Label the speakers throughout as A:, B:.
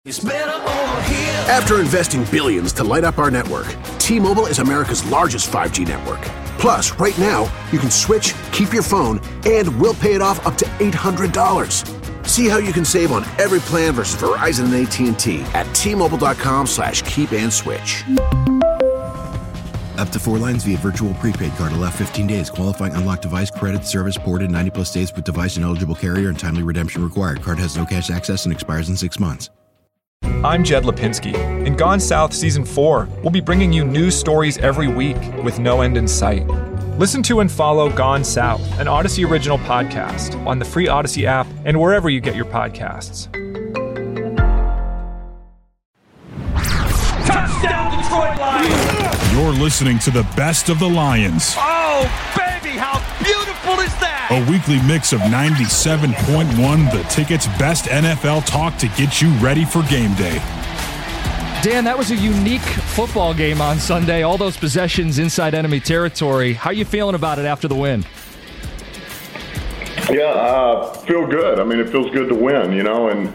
A: After investing billions to light up our network, T-Mobile is America's largest 5G network. Plus, right now, you can switch, keep your phone, and we'll pay it off up to $800. See how you can save on every plan versus Verizon and AT&T at T-Mobile.com/keep-and-switch.
B: Up to 4 lines via virtual prepaid card. Allow 15 days. Qualifying unlocked device credit service ported 90-plus days with device and eligible carrier and timely redemption required. Card has no cash access and expires in 6 months.
C: I'm Jed Lipinski. In Gone South Season 4, we'll be bringing you news stories every week with no end in sight. Listen to and follow Gone South, an Odyssey original podcast, on the free Odyssey app and wherever you get your podcasts.
D: Touchdown, Detroit Lions!
E: You're listening to the best of the Lions.
D: Oh, baby, how beautiful is that?
E: A weekly mix of 97.1 The Ticket's best NFL talk to get you ready for game day.
F: Dan, that was a unique football game on Sunday. All those possessions inside enemy territory. How you feeling about it after the win?
G: Yeah, feel good. I mean, it feels good to win, you know, and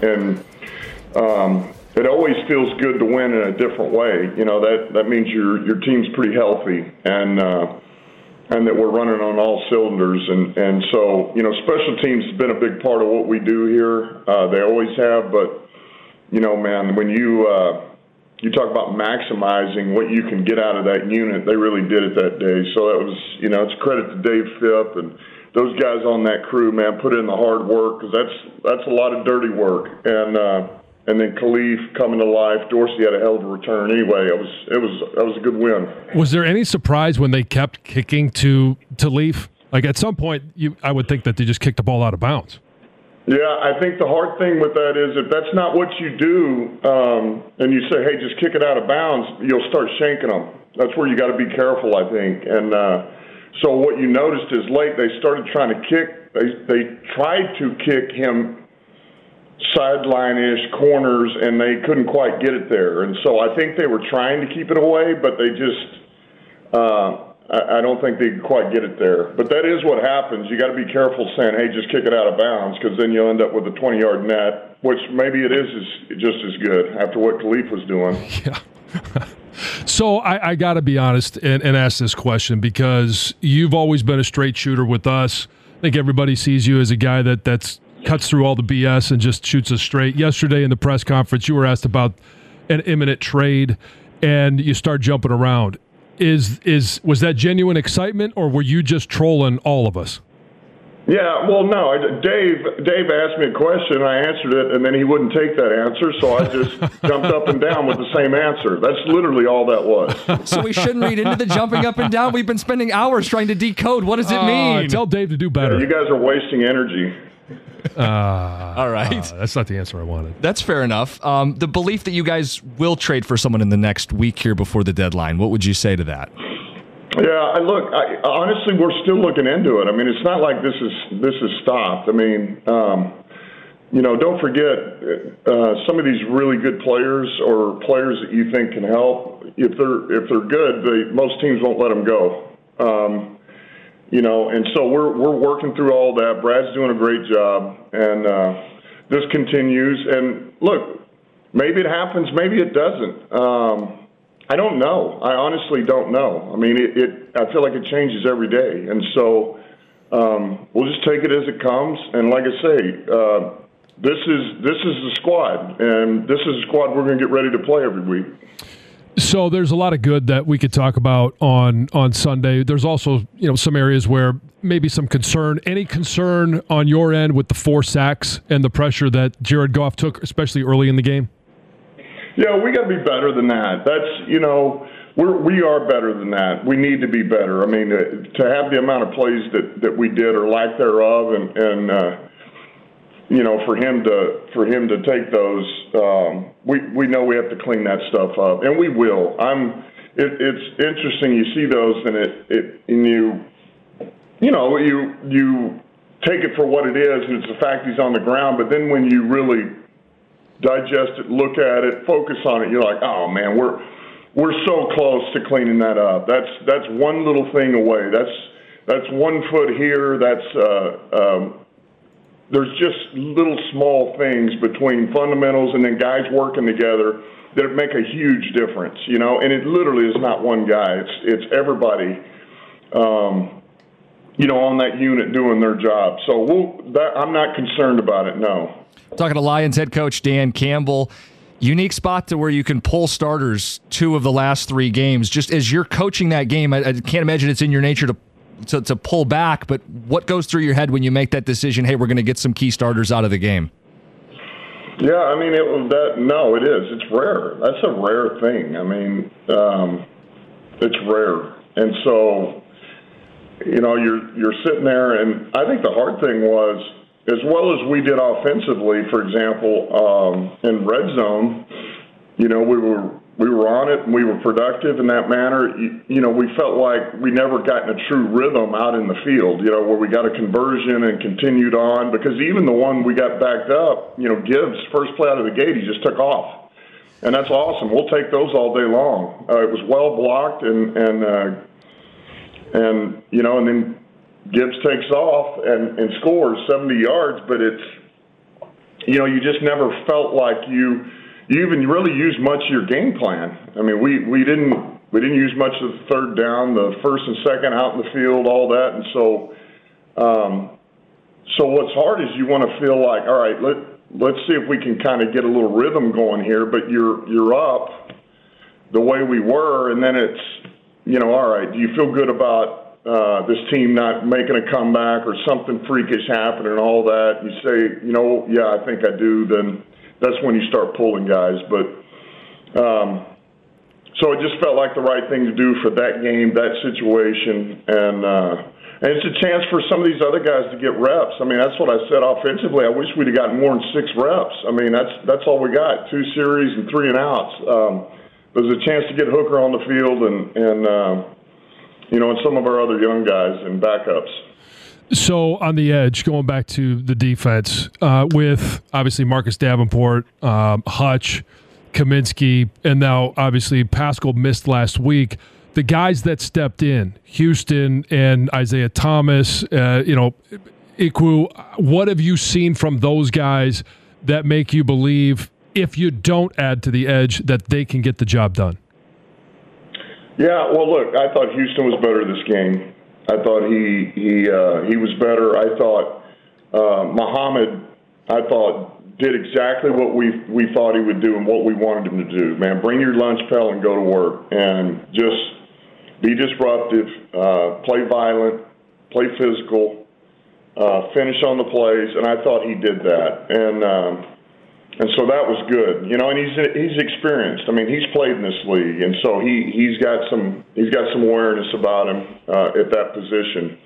G: it always feels good to win in a different way. You know, that means your team's pretty healthy and that we're running on all cylinders. And so, you know, special teams has been a big part of what we do here. They always have, but, you know, man, when you talk about maximizing what you can get out of that unit, they really did it that day. So that was, you know, it's credit to Dave Phipp and those guys on that crew, man, put in the hard work because that's a lot of dirty work. And then Khalif coming to life. Dorsey had a hell of a return. Anyway, that was a good win.
H: Was there any surprise when they kept kicking to Leaf? Like at some point, I would think that they just kicked the ball out of bounds.
G: Yeah, I think the hard thing with that is if that's not what you do, and you say, hey, just kick it out of bounds, you'll start shanking them. That's where you got to be careful, I think. And so what you noticed is late they started trying to kick. They tried to kick him sideline-ish corners, and they couldn't quite get it there. And so I think they were trying to keep it away, but they just I don't think they could quite get it there. But that is what happens. You got to be careful saying, hey, just kick it out of bounds, because then you'll end up with a 20-yard net, which maybe it is just as good after what Khalif was doing.
H: Yeah. So I got to be honest and ask this question, because you've always been a straight shooter with us. I think everybody sees you as a guy that's cuts through all the BS and just shoots us straight. Yesterday in the press conference, you were asked about an imminent trade, and you start jumping around. Was that genuine excitement, or were you just trolling all of us?
G: Yeah, well, no. Dave asked me a question, and I answered it, and then he wouldn't take that answer, so I just jumped up and down with the same answer. That's literally all that was.
F: So we shouldn't read into the jumping up and down? We've been spending hours trying to decode. What does it mean?
H: Tell Dave to do better.
G: Yeah, you guys are wasting energy.
F: All right.
H: That's not the answer I wanted.
F: That's fair enough. The belief that you guys will trade for someone in the next week here before the deadline, what would you say to that?
G: Yeah, honestly, we're still looking into it. I mean, it's not like this is stopped. I mean, you know, don't forget some of these really good players or players that you think can help. If they're good, most teams won't let them go. You know, and so we're working through all that. Brad's doing a great job, and this continues. And look, maybe it happens, maybe it doesn't. I don't know. I honestly don't know. I mean, I feel like it changes every day, and so we'll just take it as it comes. And like I say, this is the squad, and this is the squad we're going to get ready to play every week.
H: So there's a lot of good that we could talk about on Sunday. There's also, you know, some areas where maybe some concern. Any concern on your end with the 4 sacks and the pressure that Jared Goff took, especially early in the game?
G: Yeah, we got to be better than that. That's, you know, we are better than that. We need to be better. I mean, to have the amount of plays that we did or lack thereof, and you know, for him to take those, we know we have to clean that stuff up, and we will. It's interesting. You see those, and you take it for what it is, and it's the fact he's on the ground. But then when you really digest it, look at it, focus on it, you're like, oh man, we're so close to cleaning that up. That's one little thing away. That's 1 foot here. That's there's just little small things between fundamentals and then guys working together that make a huge difference, you know. And it literally is not one guy; it's everybody, you know, on that unit doing their job. So I'm not concerned about it. No.
F: Talking to Lions head coach Dan Campbell. Unique spot to where you can pull starters 2 of the last 3 games. Just as you're coaching that game, I can't imagine it's in your nature to pull back, but what goes through your head when you make that decision, hey, we're going to get some key starters out of the game?
G: Yeah, I mean, it is. It's rare. That's a rare thing. I mean, it's rare. And so, you know, you're sitting there, and I think the hard thing was, as well as we did offensively, for example, in red zone, you know, we were on it and we were productive in that manner. You know, we felt like we never got in a true rhythm out in the field, you know, where we got a conversion and continued on. Because even the one we got backed up, you know, Gibbs, first play out of the gate, he just took off. And that's awesome. We'll take those all day long. It was well blocked and you know, and then Gibbs takes off and scores 70 yards, but it's, you know, you just never felt like you even really used much of your game plan. I mean, we didn't use much of the third down, the first and second out in the field, all that, and so what's hard is you want to feel like, all right, let's see if we can kind of get a little rhythm going here, but you're up the way we were, and then it's, you know, all right, do you feel good about this team not making a comeback or something freakish happening and all that? You say, you know, yeah, I think I do. Then that's when you start pulling guys. But so it just felt like the right thing to do for that game, that situation, and it's a chance for some of these other guys to get reps. I mean, that's what I said offensively. I wish we'd have gotten more than 6 reps. I mean, that's all we got, 2 series and 3 and outs. There's a chance to get Hooker on the field and you know, and some of our other young guys and backups.
H: So on the edge, going back to the defense, with obviously Marcus Davenport, Hutch, Kaminsky, and now obviously Pascal missed last week. The guys that stepped in, Houston and Isaiah Thomas, you know, Ikwu, what have you seen from those guys that make you believe, if you don't add to the edge, that they can get the job done?
G: Yeah, well, look, I thought Houston was better this game. I thought he was better. I thought Muhammad, did exactly what we thought he would do and what we wanted him to do. Man, bring your lunch pail and go to work and just be disruptive, play violent, play physical, finish on the plays, and I thought he did that. And so that was good, you know. And he's experienced. I mean, he's played in this league, and so he's got some awareness about him at that position.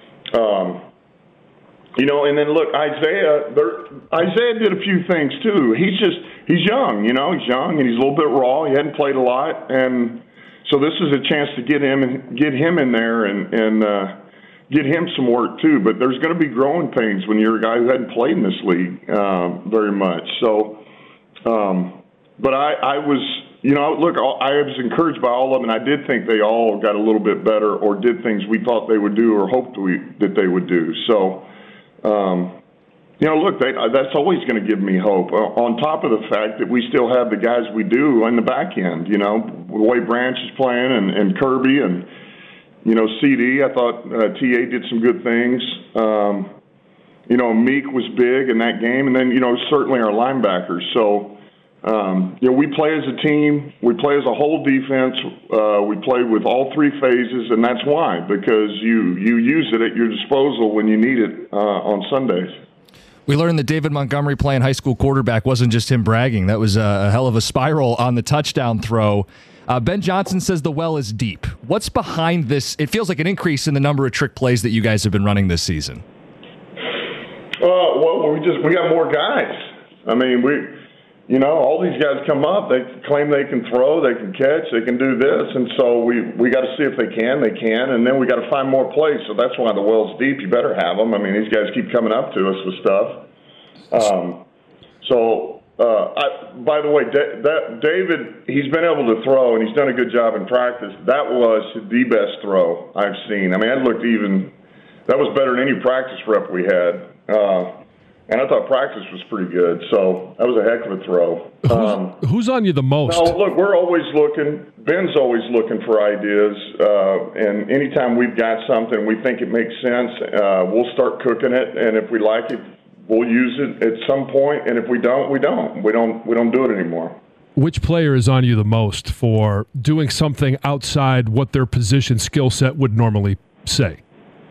G: You know, and then look, Isaiah did a few things too. He's young, you know. He's young and he's a little bit raw. He hadn't played a lot, and so this is a chance to get him in there and get him some work too. But there's going to be growing pains when you're a guy who hadn't played in this league very much. So, but I was, you know, look, I was encouraged by all of them, and I did think they all got a little bit better or did things we thought they would do or hoped that they would do. So, you know, look, that's always going to give me hope. On top of the fact that we still have the guys we do on the back end, you know, the way Branch is playing and Kirby and, you know, CD, I thought TA did some good things. You know, Meek was big in that game. And then, you know, certainly our linebackers. So, you know, we play as a team. We play as a whole defense. We play with all 3 phases, and that's why, because you use it at your disposal when you need it on Sundays.
F: We learned that David Montgomery playing high school quarterback wasn't just him bragging. That was a hell of a spiral on the touchdown throw. Ben Johnson says the well is deep. What's behind this? It feels like an increase in the number of trick plays that you guys have been running this season.
G: Well, we got more guys. I mean, you know, all these guys come up, they claim they can throw, they can catch, they can do this, and so we got to see if they can, and then we got to find more plays. So that's why the well's deep. You better have them. I mean, these guys keep coming up to us with stuff. By the way, David, he's been able to throw, and he's done a good job in practice. That was the best throw I've seen. I mean, that was better than any practice rep we had. And I thought practice was pretty good, so that was a heck of a throw.
H: Who's on you the most?
G: No, look, we're always looking. Ben's always looking for ideas, and anytime we've got something we think it makes sense, we'll start cooking it, and if we like it, we'll use it at some point, and if we don't, we don't. We don't do it anymore.
H: Which player is on you the most for doing something outside what their position skill set would normally say?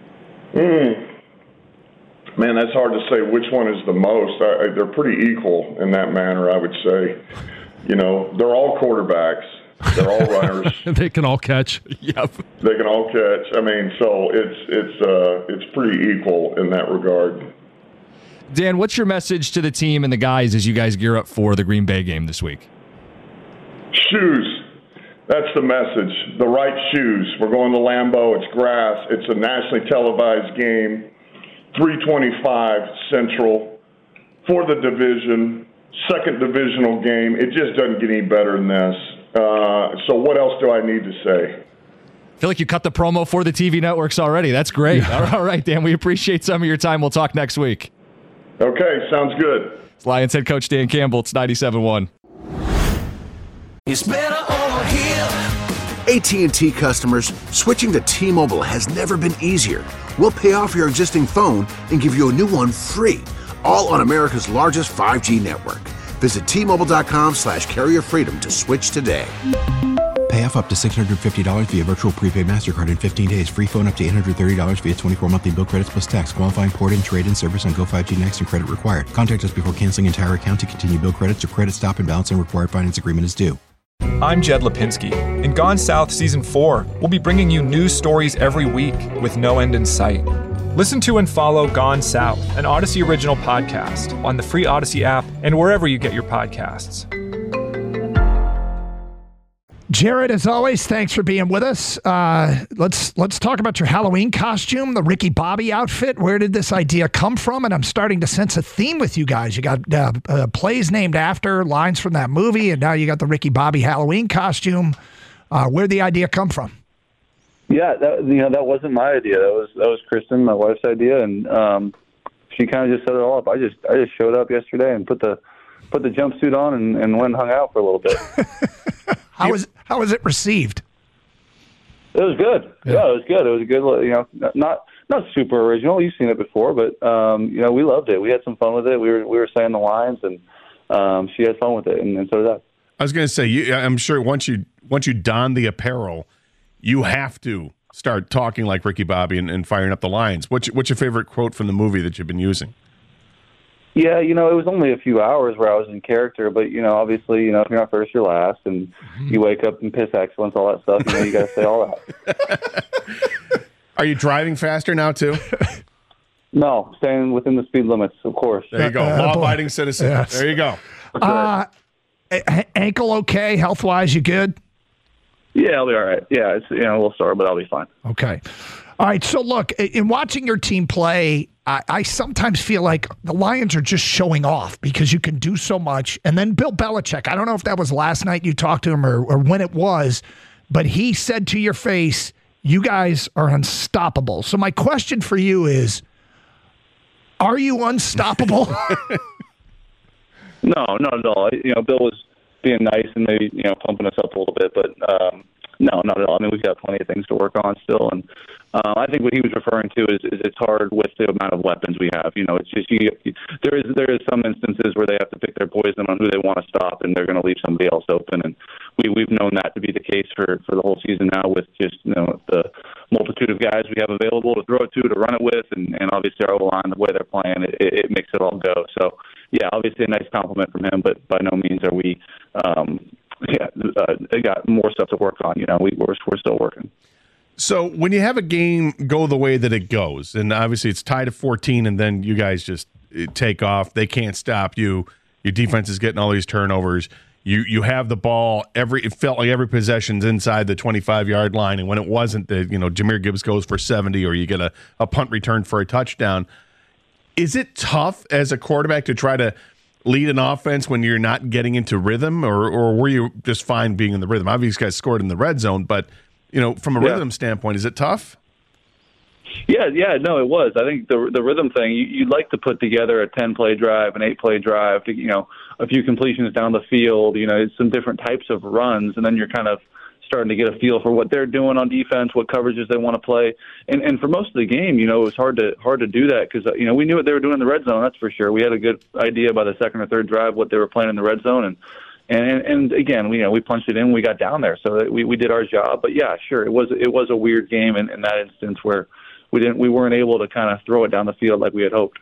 G: Man, that's hard to say which one is the most. They're pretty equal in that manner, I would say. You know, they're all quarterbacks. They're all runners.
H: They can all catch.
F: Yep.
G: They can all catch. I mean, so it's pretty equal in that regard.
F: Dan, what's your message to the team and the guys as you guys gear up for the Green Bay game this week?
G: Shoes. That's the message. The right shoes. We're going to Lambeau. It's grass. It's a nationally televised game. 325 Central for the division. Second divisional game. It just doesn't get any better than this. So what else do I need to say?
F: I feel like you cut the promo for the TV networks already. That's great. Yeah. All right, Dan. We appreciate some of your time. We'll talk next week.
G: Okay, sounds good.
F: It's Lions head coach Dan Campbell. It's 97.1.
A: It's better over here. AT&T customers, switching to T-Mobile has never been easier. We'll pay off your existing phone and give you a new one free, all on America's largest 5G network. Visit T-Mobile.com/carrier freedom to switch today.
B: Pay off up to $650 via virtual prepaid MasterCard in 15 days. Free phone up to $830 via 24 monthly bill credits plus tax. Qualifying port-in, trade-in service on Go 5G Next and credit required. Contact us before canceling entire account to continue bill credits or credit stop and balance and required finance agreement is due.
C: I'm Jed Lipinski. In Gone South Season 4, we'll be bringing you news stories every week with no end in sight. Listen to and follow Gone South, an Odyssey original podcast, on the free Odyssey app and wherever you get your podcasts.
I: Jared, as always, thanks for being with us. Let's talk about your Halloween costume, the Ricky Bobby outfit. Where did this idea come from? And I'm starting to sense a theme with you guys. You got plays named after lines from that movie, and now you got the Ricky Bobby Halloween costume. Where'd the idea come from?
J: Yeah, that wasn't my idea. That was Kristen, my wife's idea, and she kind of just set it all up. I just showed up yesterday and put the jumpsuit on and went and hung out for a little bit.
I: How was it received?
J: It was good. Yeah, it was good. It was a good, not super original. You've seen it before, but we loved it. We had some fun with it. We were saying the lines, and she had fun with it, and so did I.
K: I was going to say, I'm sure once you don the apparel, you have to start talking like Ricky Bobby and firing up the lines. What's your favorite quote from the movie that you've been using?
J: Yeah, it was only a few hours where I was in character, but, obviously, if you're not first, you're last, and you wake up and piss excellence, all that stuff, you got to say all that.
K: Are you driving faster now, too?
J: No, staying within the speed limits, of course.
K: There you go. Law-abiding citizen. Yes. There you go.
I: Ankle okay? Health-wise, you good?
J: Yeah, I'll be all right. Yeah, it's a little sore, but I'll be fine.
I: Okay. All right, so look, in watching your team play, I sometimes feel like the Lions are just showing off because you can do so much. And then Bill Belichick, I don't know if that was last night you talked to him or when it was, but he said to your face, you guys are unstoppable. So my question for you is, are you unstoppable?
J: No, not at all. Bill was being nice and maybe, pumping us up a little bit, but no, not at all. I mean, we've got plenty of things to work on still, and I think what he was referring to is it's hard with the amount of weapons we have. It's just there is some instances where they have to pick their poison on who they want to stop, and they're going to leave somebody else open. And we've known that to be the case for the whole season now, with just the multitude of guys we have available to throw it to run it with, and obviously our O-line, the way they're playing, it makes it all go. So yeah, obviously a nice compliment from him, but by no means are we. They got more stuff to work on. We're still working.
K: So when you have a game go the way that it goes, and obviously it's tied at 14, and then you guys just take off, they can't stop you. Your defense is getting all these turnovers. You have the ball it felt like every possession's inside the 25-yard line, and when it wasn't, Jahmyr Gibbs goes for 70, or you get a punt return for a touchdown. Is it tough as a quarterback to try to lead an offense when you're not getting into rhythm, or were you just fine being in the rhythm? Obviously, you guys scored in the red zone, but from a rhythm standpoint, is it tough?
J: Yeah, no, it was. I think the rhythm thing, you'd like to put together a 10-play drive, an 8-play drive, to, a few completions down the field, some different types of runs, and then you're kind of starting to get a feel for what they're doing on defense, what coverages they want to play. And for most of the game, it was hard to do that because, we knew what they were doing in the red zone, that's for sure. We had a good idea by the second or third drive what they were playing in the red zone. And again, we punched it in, we got down there, so we did our job. But yeah, sure, it was a weird game in that instance where we weren't able to kind of throw it down the field like we had hoped.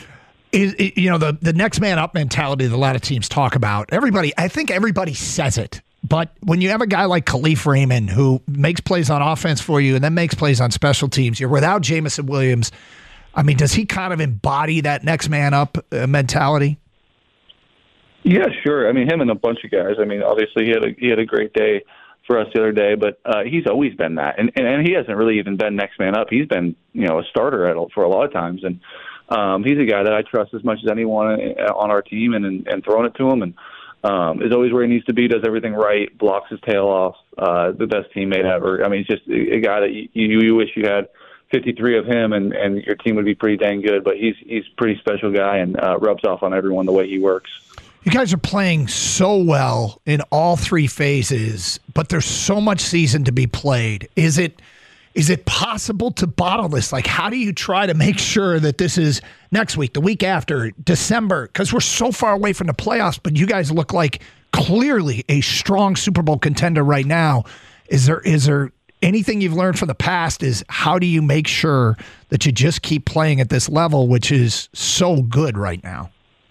I: The next man up mentality that a lot of teams talk about. I think everybody says it, but when you have a guy like Khalif Raymond who makes plays on offense for you and then makes plays on special teams, you're without Jameson Williams. I mean, does he kind of embody that next man up mentality?
J: Yeah, sure. I mean, him and a bunch of guys. I mean, obviously he had a great day for us the other day, but he's always been that, and he hasn't really even been next man up. He's been a starter for a lot of times, and he's a guy that I trust as much as anyone on our team, and throwing it to him, and is always where he needs to be, does everything right, blocks his tail off, the best teammate ever. I mean, he's just a guy that you wish you had 53 of him, and your team would be pretty dang good. But he's a pretty special guy and rubs off on everyone the way he works.
I: You guys are playing so well in all three phases, but there's so much season to be played. Is it possible to bottle this? Like, how do you try to make sure that this is next week, the week after, December? Because we're so far away from the playoffs, but you guys look like clearly a strong Super Bowl contender right now. Is there anything you've learned from the past? Is how do you make sure that you just keep playing at this level, which is so good right now?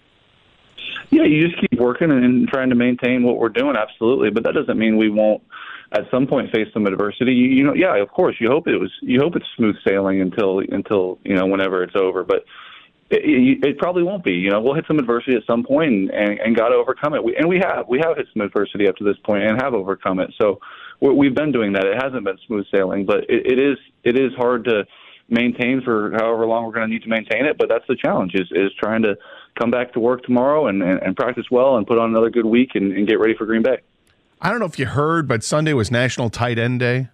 J: Yeah, you just keep working and trying to maintain what we're doing, absolutely. But that doesn't mean we won't at some point face some adversity. Yeah, of course, you hope it's smooth sailing until whenever it's over. But it probably won't be. We'll hit some adversity at some point and got to overcome it. We have hit some adversity up to this point and have overcome it. So we've been doing that. It hasn't been smooth sailing, but it is hard to maintain for however long we're going to need to maintain it. But that's the challenge is trying to come back to work tomorrow and practice well and put on another good week and get ready for Green Bay.
K: I don't know if you heard, but Sunday was National Tight End Day.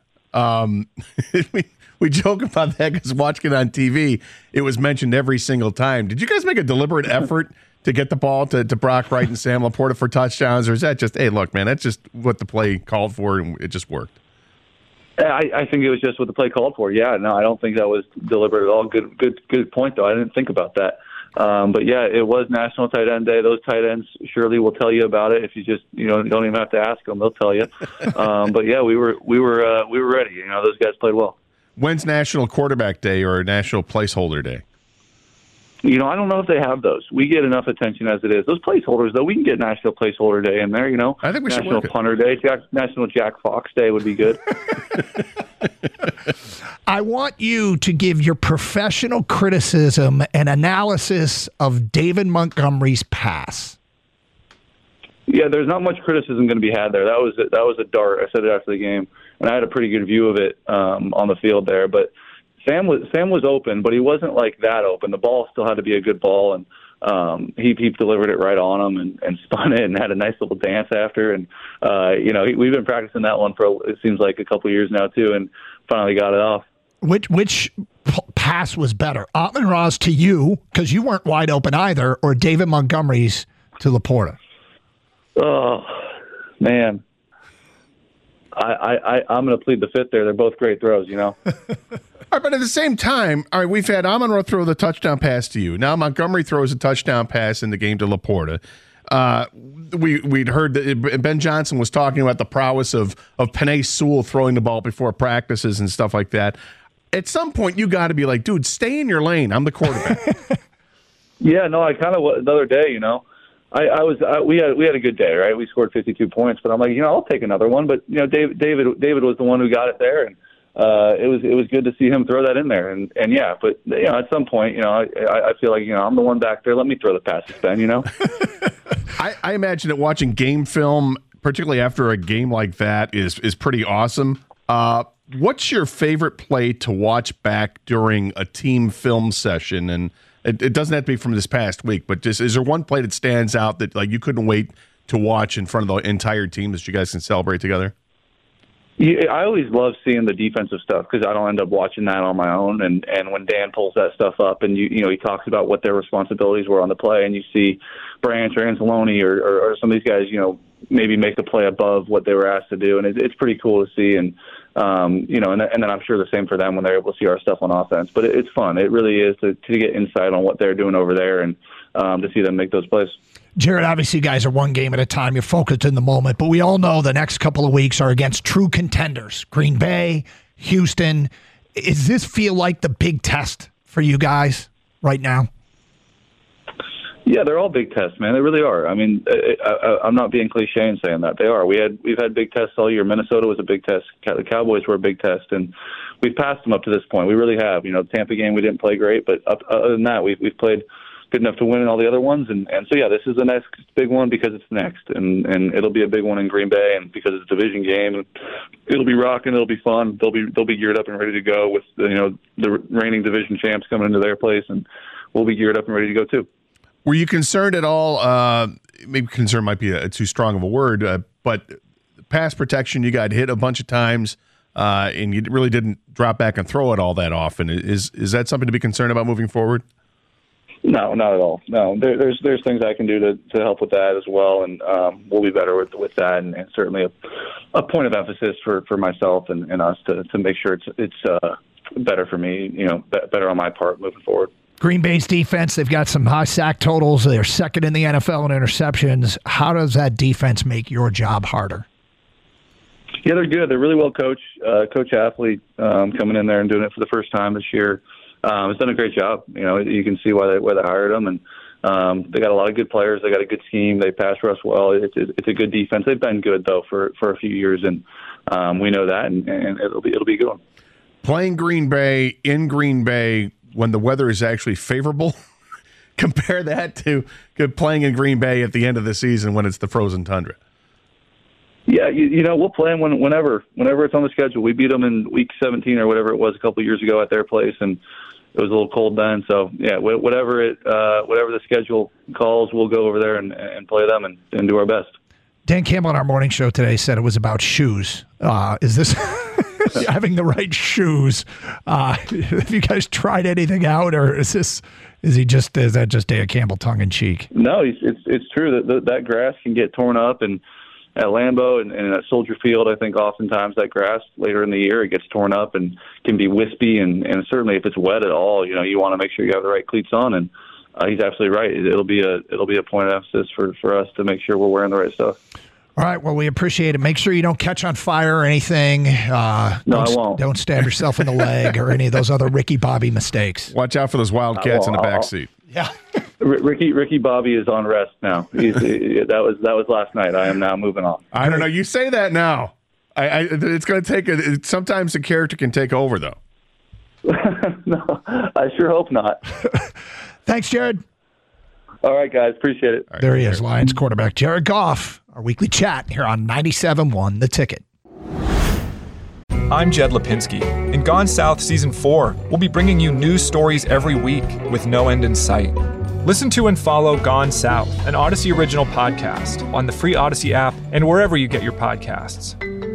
K: We joke about that because watching it on TV, it was mentioned every single time. Did you guys make a deliberate effort to get the ball to Brock Wright and Sam Laporta for touchdowns, or is that just, hey, look, man, that's just what the play called for and it just worked?
J: I think it was just what the play called for. Yeah, no, I don't think that was deliberate at all. Good point, though. I didn't think about that. But yeah, it was National Tight End Day. Those tight ends surely will tell you about it if you just don't even have to ask them; they'll tell you. But yeah, we were ready. Those guys played well.
K: When's National Quarterback Day or National Placeholder Day?
J: I don't know if they have those. We get enough attention as it is. Those placeholders, though, we can get National Placeholder Day in there.
K: I think we should
J: National Punter Day, National Jack Fox Day would be good.
I: I want you to give your professional criticism and analysis of David Montgomery's pass.
J: Yeah, there's not much criticism going to be had there. That was a dart. I said it after the game, and I had a pretty good view of it on the field there. But Sam was open, but he wasn't like that open. The ball still had to be a good ball, and he delivered it right on him and spun it and had a nice little dance after. And we've been practicing that one for it seems like a couple of years now too, and finally got it off.
I: Which pass was better, Amon-Ra's to you because you weren't wide open either, or David Montgomery's to Laporta?
J: Oh man. I'm going to plead the fifth there. They're both great throws,
K: All right, but at the same time, all right, we've had Amon-Ra throw the touchdown pass to you. Now Montgomery throws a touchdown pass in the game to Laporta. We'd heard that Ben Johnson was talking about the prowess of Penei Sewell throwing the ball before practices and stuff like that. At some point, you got to be like, dude, stay in your lane. I'm the quarterback.
J: Yeah, no, I kind of the other day, we had a good day, right? We scored 52 points, but I'm like, I'll take another one. But David was the one who got it there, and it was good to see him throw that in there. And yeah, but at some point, I feel like I'm the one back there. Let me throw the passes, Ben.
K: I imagine that watching game film, particularly after a game like that, is pretty awesome. What's your favorite play to watch back during a team film session? And it doesn't have to be from this past week, but just is there one play that stands out that like you couldn't wait to watch in front of the entire team that you guys can celebrate together?
J: I always love seeing the defensive stuff because I don't end up watching that on my own. And when Dan pulls that stuff up and you know he talks about what their responsibilities were on the play, and you see Branch or Anzalone or some of these guys, you know, maybe make the play above what they were asked to do, and it's pretty cool to see. And you know, and then I'm sure the same for them when they're able to see our stuff on offense. But it's fun. It really is to get insight on what they're doing over there and to see them make those plays.
I: Jared, obviously you guys are one game at a time. You're focused in the moment, but we all know the next couple of weeks are against true contenders. Green Bay, Houston. Does this feel like the big test for you guys right now?
J: Yeah, they're all big tests, man. They really are. I mean, I'm not being cliche in saying that. They are. We've had big tests all year. Minnesota was a big test. The Cowboys were a big test, and we've passed them up to this point. We really have. You know, the Tampa game we didn't play great, but other than that, we've played good enough to win in all the other ones. And so, yeah, this is the next big one because it's next. And it'll be a big one in Green Bay, and because it's a division game, it'll be rocking, it'll be fun. They'll be geared up and ready to go with, you know, the reigning division champs coming into their place, and we'll be geared up and ready to go too.
K: Were you concerned at all? Maybe concern might be too strong of a word, but pass protection, you got hit a bunch of times, and you really didn't drop back and throw it all that often. Is that something to be concerned about moving forward?
J: No, not at all. No, there's things I can do to help with that as well, and we'll be better with that, and certainly a point of emphasis for myself and us to make sure it's better for me, you know, better on my part moving forward.
I: Green Bay's defense, they've got some high sack totals. They're second in the NFL in interceptions. How does that defense make your job harder?
J: Yeah, they're good. They're really well coached. Coach Athlete coming in there and doing it for the first time this year has done a great job. You know, you can see why they hired him, and they got a lot of good players. They got a good scheme. They pass rush well. It's a good defense. They've been good though for a few years, and we know that, and it'll be a good one.
K: Playing Green Bay in Green Bay when the weather is actually favorable. Compare that to playing in Green Bay at the end of the season when it's the frozen tundra.
J: Yeah, you know, we'll play them whenever it's on the schedule. We beat them in week 17 or whatever it was a couple of years ago at their place, and it was a little cold then. So yeah, whatever the schedule calls, we'll go over there and play them and do our best.
I: Dan Campbell on our morning show today said it was about shoes. Is this having the right shoes? Have you guys tried anything out, or is that just Dan Campbell tongue in cheek?
J: No, it's true that grass can get torn up, and at Lambeau and at Soldier Field, I think oftentimes that grass later in the year it gets torn up and can be wispy, and certainly if it's wet at all, you know, you want to make sure you have the right cleats on. And he's absolutely right. It'll be a point of emphasis for us to make sure we're wearing the right stuff.
I: All right. Well, we appreciate it. Make sure you don't catch on fire or anything.
J: No, I won't.
I: Don't stab yourself in the leg or any of those other Ricky Bobby mistakes.
K: Watch out for those Wildcats in the back seat.
I: Yeah.
J: Ricky Bobby is on rest now. That was last night. I am now moving on.
K: I don't know. You say that now. It's going to take sometimes the character can take over, though.
J: No, I sure hope not.
I: Thanks, Jared.
J: All right, guys. Appreciate it.
I: There he is, Lions quarterback Jared Goff. Our weekly chat here on 97.1 The Ticket.
C: I'm Jed Lipinski. In Gone South Season 4, we'll be bringing you news stories every week with no end in sight. Listen to and follow Gone South, an Odyssey original podcast, on the free Odyssey app and wherever you get your podcasts.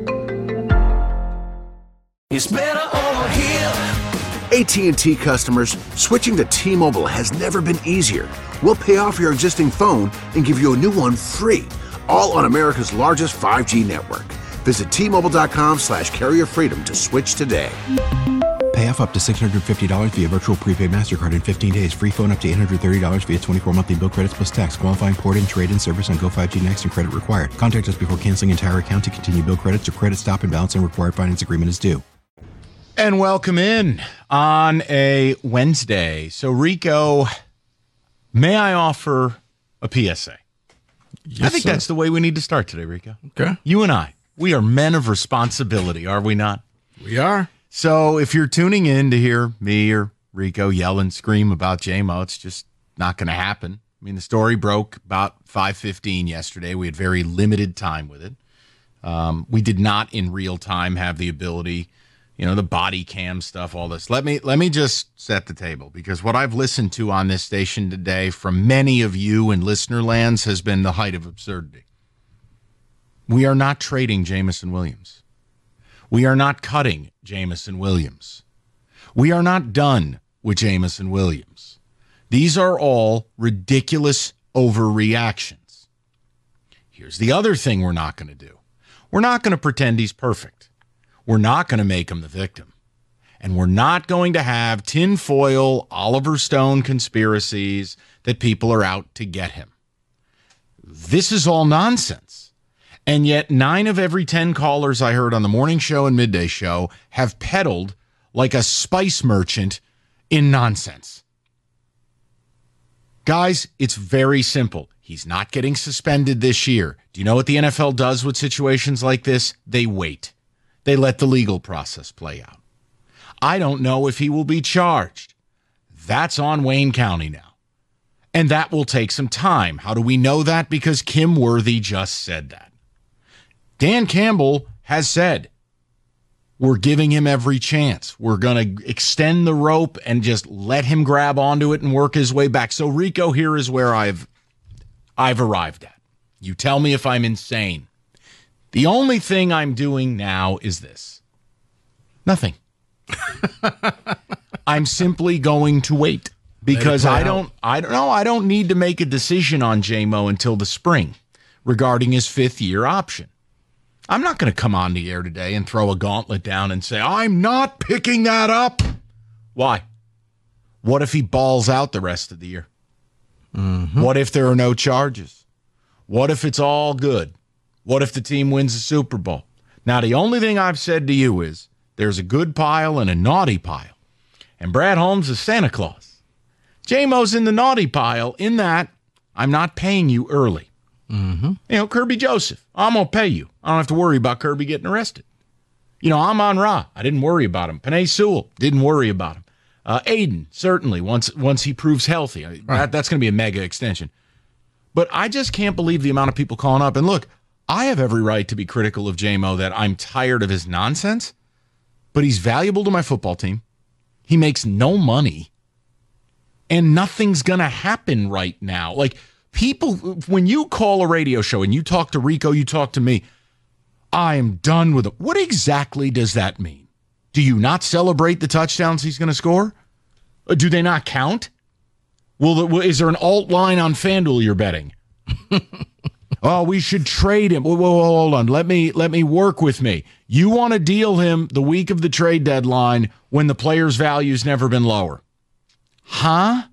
A: It's better over here. AT&T customers, switching to T-Mobile has never been easier. We'll pay off your existing phone and give you a new one free, all on America's largest 5G network. Visit T-Mobile.com/carrier freedom to switch today.
B: Pay off up to $650 via virtual prepaid MasterCard in 15 days. Free phone up to $830 via 24 monthly bill credits plus tax. Qualifying port-in, trade-in service on Go 5G Next and credit required. Contact us before canceling entire account to continue bill credits or credit stop and balance and required finance agreement is due.
L: And welcome in on a Wednesday. So, Rico, may I offer a PSA?
M: Yes,
L: I think
M: sir.
L: that's the way we need to start today, Rico.
M: Okay.
L: You and I, we are men of responsibility, are we not?
M: We are.
L: So if you're tuning in to hear me or Rico yell and scream about J-Mo, it's just not going to happen. I mean, the story broke about 5:15 yesterday. We had very limited time with it. We did not in real time have the ability, you know, the body cam stuff, all this. Let me just set the table, because what I've listened to on this station today from many of you in listener lands has been the height of absurdity. We are not trading Jameson Williams. We are not cutting Jameson Williams. We are not done with Jameson Williams. These are all ridiculous overreactions. Here's the other thing we're not going to do. We're not going to pretend he's perfect. We're not going to make him the victim. And we're not going to have tinfoil Oliver Stone conspiracies that people are out to get him. This is all nonsense. And yet 9 of every 10 callers I heard on the morning show and midday show have peddled like a spice merchant in nonsense. Guys, it's very simple. He's not getting suspended this year. Do you know what the NFL does with situations like this? They wait. They let the legal process play out. I don't know if he will be charged. That's on Wayne County now. And that will take some time. How do we know that? Because Kim Worthy just said that. Dan Campbell has said, we're giving him every chance. We're going to extend the rope and just let him grab onto it and work his way back. So, Rico, here is where I've arrived at. You tell me if I'm insane. The only thing I'm doing now is this. Nothing. I'm simply going to wait because I don't need to make a decision on J-Mo until the spring regarding his 5th-year option. I'm not going to come on the air today and throw a gauntlet down and say, I'm not picking that up. Why? What if he balls out the rest of the year? Mm-hmm. What if there are no charges? What if it's all good? What if the team wins the Super Bowl? Now, the only thing I've said to you is there's a good pile and a naughty pile. And Brad Holmes is Santa Claus. J-Mo's in the naughty pile in that I'm not paying you early. Mm-hmm. You know, Kirby Joseph, I'm going to pay you. I don't have to worry about Kirby getting arrested. You know, Amon-Ra, I didn't worry about him. Penei Sewell, didn't worry about him. Aiden, certainly, once he proves healthy. Right. That's going to be a mega extension. But I just can't believe the amount of people calling up. And look, I have every right to be critical of J-Mo that I'm tired of his nonsense, but he's valuable to my football team. He makes no money, and nothing's going to happen right now. Like, people, when you call a radio show and you talk to Rico, you talk to me, I am done with it. What exactly does that mean? Do you not celebrate the touchdowns he's going to score? Do they not count? Is there an alt line on FanDuel you're betting? Oh, we should trade him. Whoa, hold on. Let me work with me. You want to deal him the week of the trade deadline when the player's value's never been lower. Huh?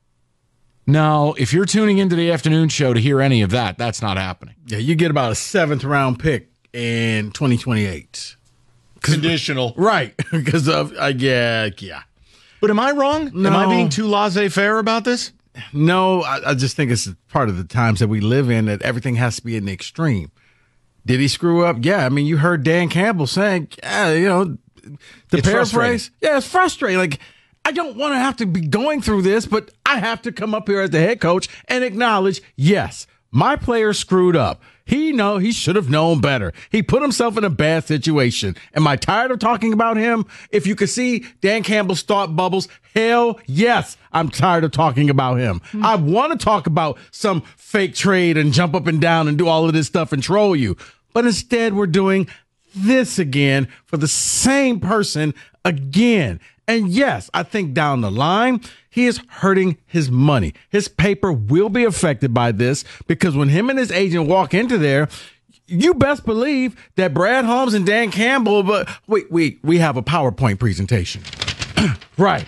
L: No, if you're tuning into the afternoon show to hear any of that, that's not happening.
M: Yeah, you get about a 7th-round pick in 2028.
L: Conditional.
M: Right, because of, yeah.
L: But am I wrong?
M: No.
L: Am I being too laissez-faire about this?
M: No, I just think it's part of the times that we live in that everything has to be in the extreme. Did he screw up? Yeah, I mean, you heard Dan Campbell saying, the paraphrase. Yeah, it's frustrating. Like, I don't want to have to be going through this, but I have to come up here as the head coach and acknowledge, yes, my player screwed up. He should have known better. He put himself in a bad situation. Am I tired of talking about him? If you could see Dan Campbell's thought bubbles, hell yes, I'm tired of talking about him. Mm-hmm. I want to talk about some fake trade and jump up and down and do all of this stuff and troll you. But instead, we're doing this again for the same person again. And yes, I think down the line, he is hurting his money. His paper will be affected by this because when him and his agent walk into there, you best believe that Brad Holmes and Dan Campbell, but we have a PowerPoint presentation. Right.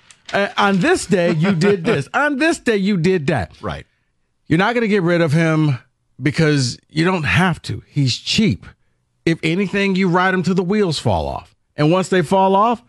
M: On this day, you did this. On this day, you did that.
L: Right.
M: You're not going to get rid of him because you don't have to. He's cheap. If anything, you ride him till the wheels fall off. And once they fall off,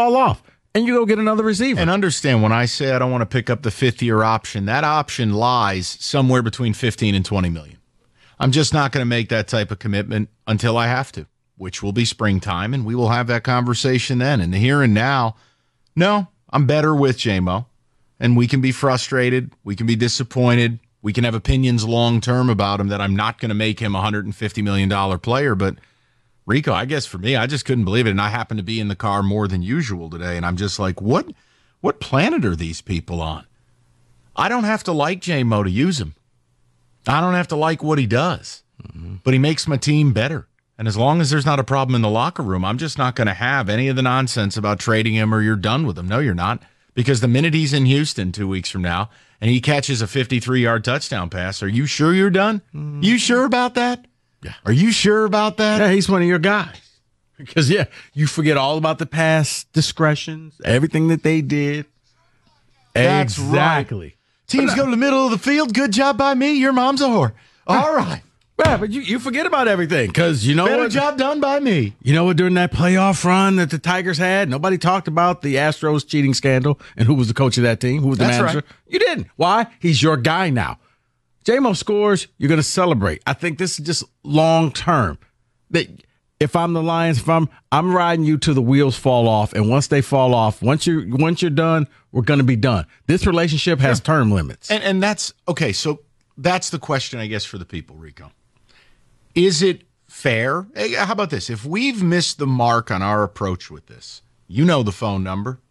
M: and you go get another receiver.
L: And understand, when I say I don't want to pick up the 5th-year option, that option lies somewhere between 15 and 20 million. I'm just not going to make that type of commitment until I have to, which will be springtime, and we will have that conversation then. In the here and now, no, I'm better with J-Mo, and we can be frustrated, we can be disappointed, we can have opinions long-term about him that I'm not going to make him a $150 million player, but Rico, I guess for me, I just couldn't believe it. And I happened to be in the car more than usual today. And I'm just like, what planet are these people on? I don't have to like J-Mo to use him. I don't have to like what he does. Mm-hmm. But he makes my team better. And as long as there's not a problem in the locker room, I'm just not going to have any of the nonsense about trading him or you're done with him. No, you're not. Because the minute he's in Houston 2 weeks from now and he catches a 53-yard touchdown pass, are you sure you're done? You sure about that?
M: Yeah.
L: Are you sure about that?
M: Yeah, he's one of your guys. Because, you forget all about the past discretions, everything that they did.
L: That's
M: exactly.
L: Right. Teams go to the middle of the field. Good job by me. Your mom's a whore. All right.
M: Yeah, but you forget about everything because you know
L: Better
M: what?
L: job done by me.
M: You know what? During that playoff run that the Tigers had, nobody talked about the Astros cheating scandal and who was the coach of that team, who was the manager.
L: Right.
M: You didn't. Why? He's your guy now. J-Mo scores, you're going to celebrate. I think this is just long term. That if I'm the Lions, I'm riding you till the wheels fall off, and once they fall off, once you're done, we're going to be done. This relationship has term limits,
L: and that's okay. So that's the question, I guess, for the people, Rico. Is it fair? Hey, how about this? If we've missed the mark on our approach with this, you know the phone number,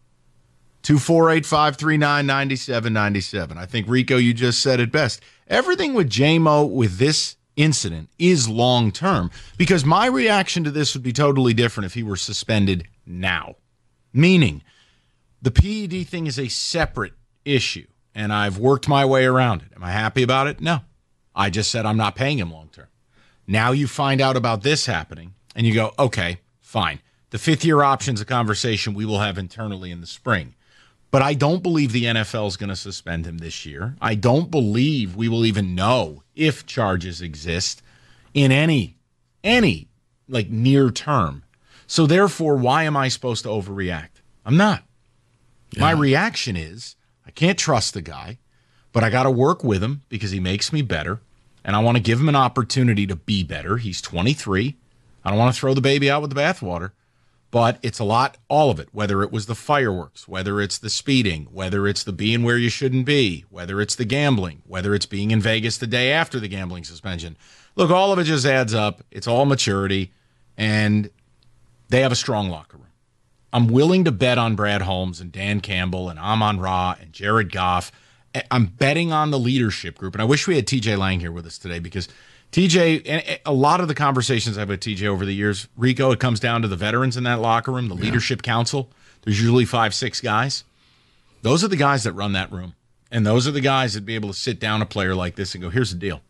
L: 248-539-9797. I think, Rico, you just said it best. Everything with J-Mo with this incident is long-term because my reaction to this would be totally different if he were suspended now. Meaning, the PED thing is a separate issue, and I've worked my way around it. Am I happy about it? No. I just said I'm not paying him long-term. Now you find out about this happening, and you go, okay, fine. The fifth-year option's a conversation we will have internally in the spring. But I don't believe the NFL is going to suspend him this year. I don't believe we will even know if charges exist in any like near term. So therefore, why am I supposed to overreact? I'm not. Yeah. My reaction is I can't trust the guy, but I got to work with him because he makes me better. And I want to give him an opportunity to be better. He's 23. I don't want to throw the baby out with the bathwater. But it's a lot, all of it, whether it was the fireworks, whether it's the speeding, whether it's the being where you shouldn't be, whether it's the gambling, whether it's being in Vegas the day after the gambling suspension. Look, all of it just adds up. It's all maturity, and they have a strong locker room. I'm willing to bet on Brad Holmes and Dan Campbell and Amon-Ra and Jared Goff. I'm betting on the leadership group, and I wish we had TJ Lang here with us today because TJ, and a lot of the conversations I've had with TJ over the years, Rico, it comes down to the veterans in that locker room, the leadership council. There's usually 5-6 guys. Those are the guys that run that room, and those are the guys that be able to sit down a player like this and go, here's the deal.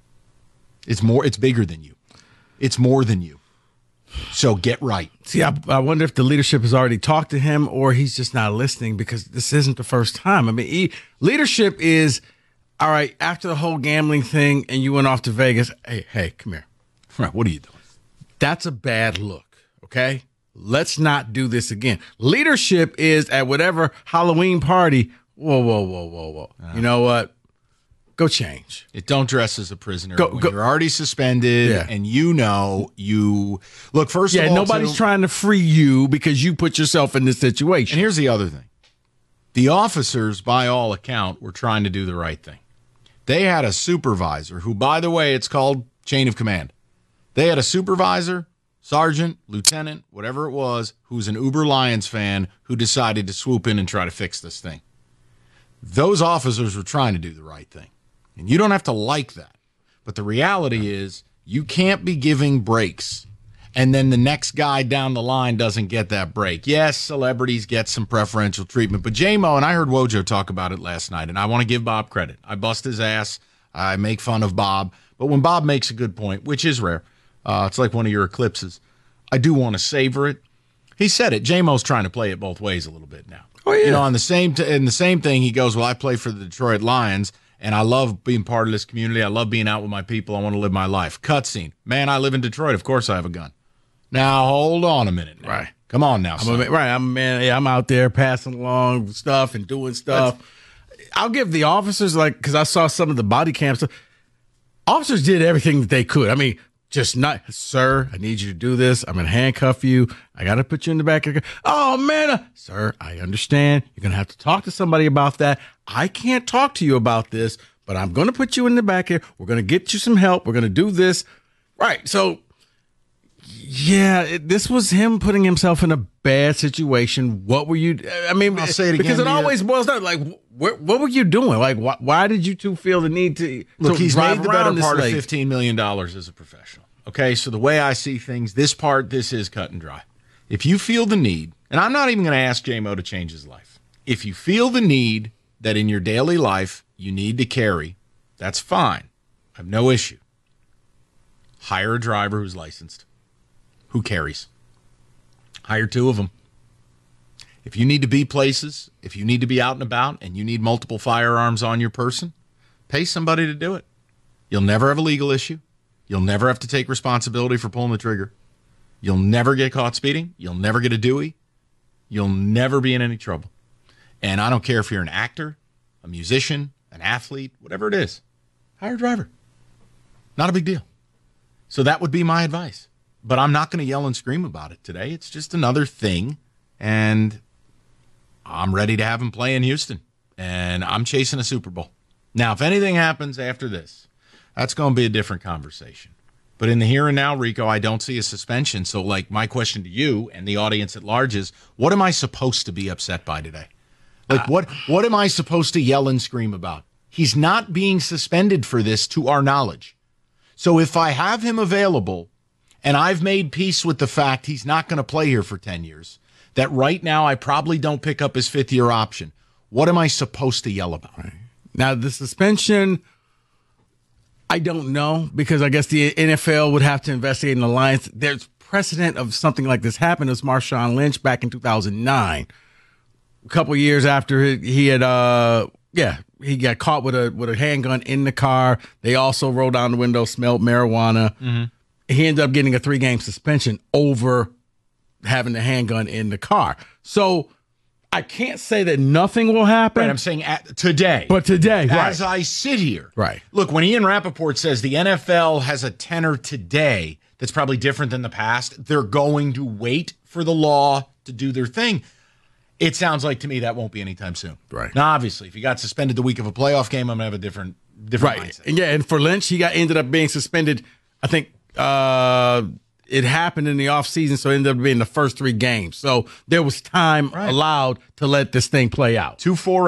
L: It's bigger than you. It's more than you. So get right.
M: See, I wonder if the leadership has already talked to him or he's just not listening because this isn't the first time. I mean, leadership is, all right, after the whole gambling thing and you went off to Vegas, hey, come here.
L: Right, what are you doing?
M: That's a bad look, okay? Let's not do this again. Leadership is at whatever Halloween party, whoa. You know what? Go change.
L: Don't dress as a prisoner when you're already suspended and you look, first of all,
M: nobody's trying to free you because you put yourself in this situation.
L: And here's the other thing. The officers, by all account, were trying to do the right thing. They had a supervisor who, by the way, it's called chain of command. They had a supervisor, sergeant, lieutenant, whatever it was, who's an Uber Lions fan who decided to swoop in and try to fix this thing. Those officers were trying to do the right thing. And you don't have to like that. But the reality is you can't be giving breaks and then the next guy down the line doesn't get that break. Yes, celebrities get some preferential treatment. But J-Mo, and I heard Wojo talk about it last night, and I want to give Bob credit. I bust his ass. I make fun of Bob. But when Bob makes a good point, which is rare, it's like one of your eclipses, I do want to savor it. He said it. J-Mo's trying to play it both ways a little bit now.
M: Oh, yeah.
L: You know, in the same thing, he goes, well, I play for the Detroit Lions, and I love being part of this community. I love being out with my people. I want to live my life. Cutscene. Man, I live in Detroit. Of course I have a gun. Now, hold on a minute. Now.
M: Right.
L: Come on now, son.
M: I'm a man. Yeah, I'm out there passing along stuff and doing stuff. I'll give the officers, because I saw some of the body cam stuff. Officers did everything that they could. I mean, just not, sir, I need you to do this. I'm going to handcuff you. I got to put you in the back of the car. Oh, man. Sir, I understand. You're going to have to talk to somebody about that. I can't talk to you about this, but I'm going to put you in the back here. We're going to get you some help. We're going to do this. Right. So, yeah, this was him putting himself in a bad situation. What were you? I mean,
L: I'll say it again.
M: Because it always boils down. Like, what were you doing? Like, why did you two feel the need to?
L: Look,
M: to
L: he's made the better part of
M: lake?
L: $15 million as a professional. Okay, so the way I see things, this is cut and dry. If you feel the need, and I'm not even going to ask J-Mo to change his life. If you feel the need that in your daily life you need to carry, that's fine. I have no issue. Hire a driver who's licensed, who carries. Hire 2 of them. If you need to be places, if you need to be out and about, and you need multiple firearms on your person, pay somebody to do it. You'll never have a legal issue. You'll never have to take responsibility for pulling the trigger. You'll never get caught speeding. You'll never get a Dewey. You'll never be in any trouble. And I don't care if you're an actor, a musician, an athlete, whatever it is. Hire a driver. Not a big deal. So that would be my advice. But I'm not going to yell and scream about it today. It's just another thing. And I'm ready to have him play in Houston. And I'm chasing a Super Bowl. Now, if anything happens after this, that's going to be a different conversation. But in the here and now, Rico, I don't see a suspension. So, my question to you and the audience at large is, what am I supposed to be upset by today? What am I supposed to yell and scream about? He's not being suspended for this to our knowledge. So if I have him available and I've made peace with the fact he's not going to play here for 10 years, that right now I probably don't pick up his 5th-year option, what am I supposed to yell about?
M: Right. Now, the suspension, I don't know, because I guess the NFL would have to investigate in the Lions. There's precedent of something like this happened. It was Marshawn Lynch back in 2009. A couple years after he had, he got caught with a handgun in the car. They also rolled down the window, smelled marijuana. Mm-hmm. He ended up getting a 3-game suspension over having the handgun in the car. So I can't say that nothing will happen.
L: Right, I'm saying today.
M: But today, right.
L: As I sit here.
M: Right.
L: Look, when Ian Rappaport says the NFL has a tenor today that's probably different than the past, they're going to wait for the law to do their thing. It sounds like to me that won't be anytime soon.
M: Right.
L: Now, obviously, if he got suspended the week of a playoff game, I'm going to have a different mindset.
M: And and for Lynch, he ended up being suspended, I think, it happened in the offseason, so it ended up being the first 3 games. So there was time allowed to let this thing play out.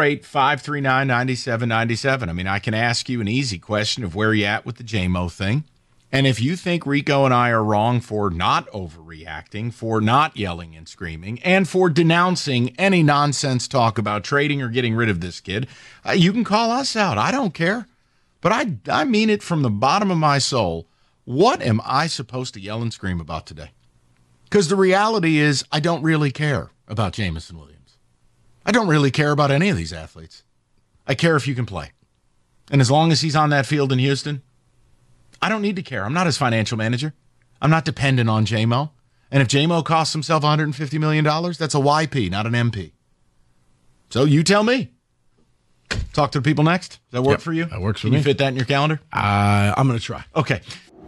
L: 248-539-9797. I mean, I can ask you an easy question of where you at with the J-Mo thing. And if you think Rico and I are wrong for not overreacting, for not yelling and screaming, and for denouncing any nonsense talk about trading or getting rid of this kid, you can call us out. I don't care. But I mean it from the bottom of my soul. What am I supposed to yell and scream about today? Because the reality is I don't really care about Jameson Williams. I don't really care about any of these athletes. I care if you can play. And as long as he's on that field in Houston, I don't need to care. I'm not his financial manager. I'm not dependent on J-Mo. And if J-Mo costs himself $150 million, that's a YP, not an MP. So you tell me. Talk to the people next. Does that work for you?
M: That works for
L: me.
M: me.
L: Can you fit that in your calendar?
M: I'm going to try.
L: Okay.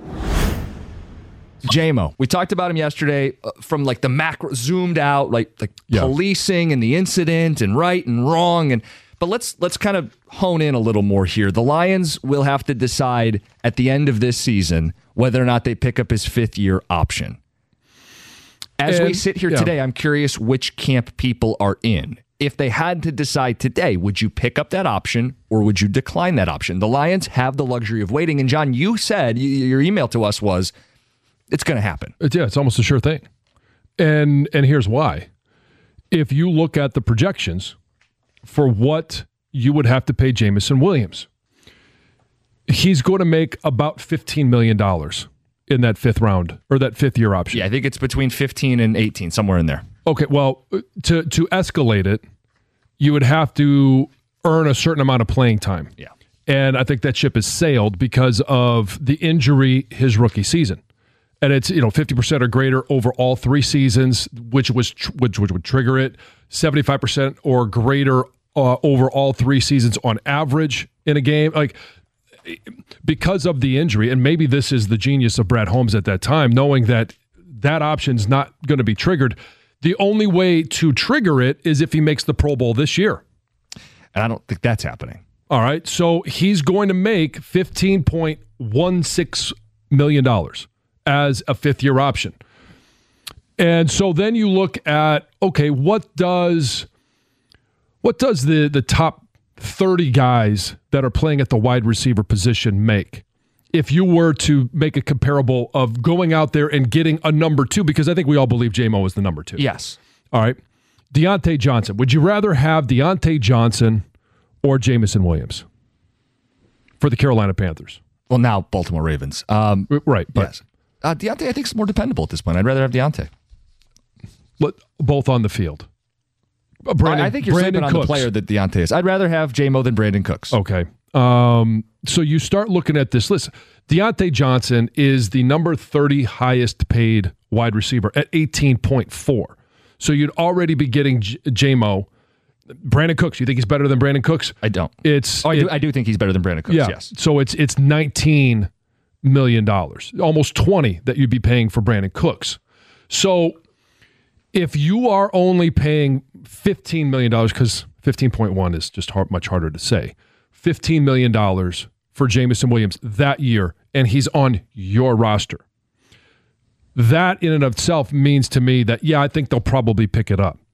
F: J-Mo. We talked about him yesterday from the macro, zoomed out, policing and the incident and right and wrong. But let's kind of hone in a little more here. The Lions will have to decide at the end of this season whether or not they pick up his 5th-year option. As we sit here today, I'm curious which camp people are in. If they had to decide today, would you pick up that option or would you decline that option? The Lions have the luxury of waiting. And John, you said, your email to us was, it's going to happen.
H: It's almost a sure thing. And here's why. If you look at the projections for what you would have to pay Jameson Williams, he's going to make about $15 million in that 5th round or that 5th-year option.
F: Yeah, I think it's between 15 and 18, somewhere in there.
H: Okay, well, to escalate it, you would have to earn a certain amount of playing time.
F: Yeah.
H: And I think that ship has sailed because of the injury his rookie season. And it's 50% or greater over all 3 seasons, which would trigger it. 75% or greater over all 3 seasons on average in a game. Because of the injury, and maybe this is the genius of Brad Holmes at that time, knowing that option's not going to be triggered. The only way to trigger it is if he makes the Pro Bowl this year.
F: And I don't think that's happening.
H: All right, so he's going to make $15.16 million as a 5th-year option. And so then you look at, okay, what does the top 30 guys that are playing at the wide receiver position make? if you were to make a comparable of going out there and getting a number 2, because I think we all believe J-Mo is the number 2.
F: Yes.
H: All right. Deontay Johnson. Would you rather have Deontay Johnson or Jameson Williams for the Carolina Panthers?
F: Well, now Baltimore Ravens.
H: Right. But
F: yes. Deontay, I think, is more dependable at this point. I'd rather have Deontay.
H: Both on the field.
F: I think you're sleeping on the player that Deontay is. I'd rather have J-Mo than Brandon Cooks.
H: Okay. So you start looking at this list. Deontay Johnson is the number 30 highest paid wide receiver at 18.4. So you'd already be getting J-Mo. Brandon Cooks, you think he's better than Brandon Cooks?
F: I don't.
H: I
F: do think he's better than Brandon Cooks,
H: yeah.
F: Yes.
H: So it's $19 million, almost 20 that you'd be paying for Brandon Cooks. So if you are only paying $15 million, because 15.1 is just much harder to say, $15 million for Jameson Williams that year, and he's on your roster. That in and of itself means to me that, I think they'll probably pick it up.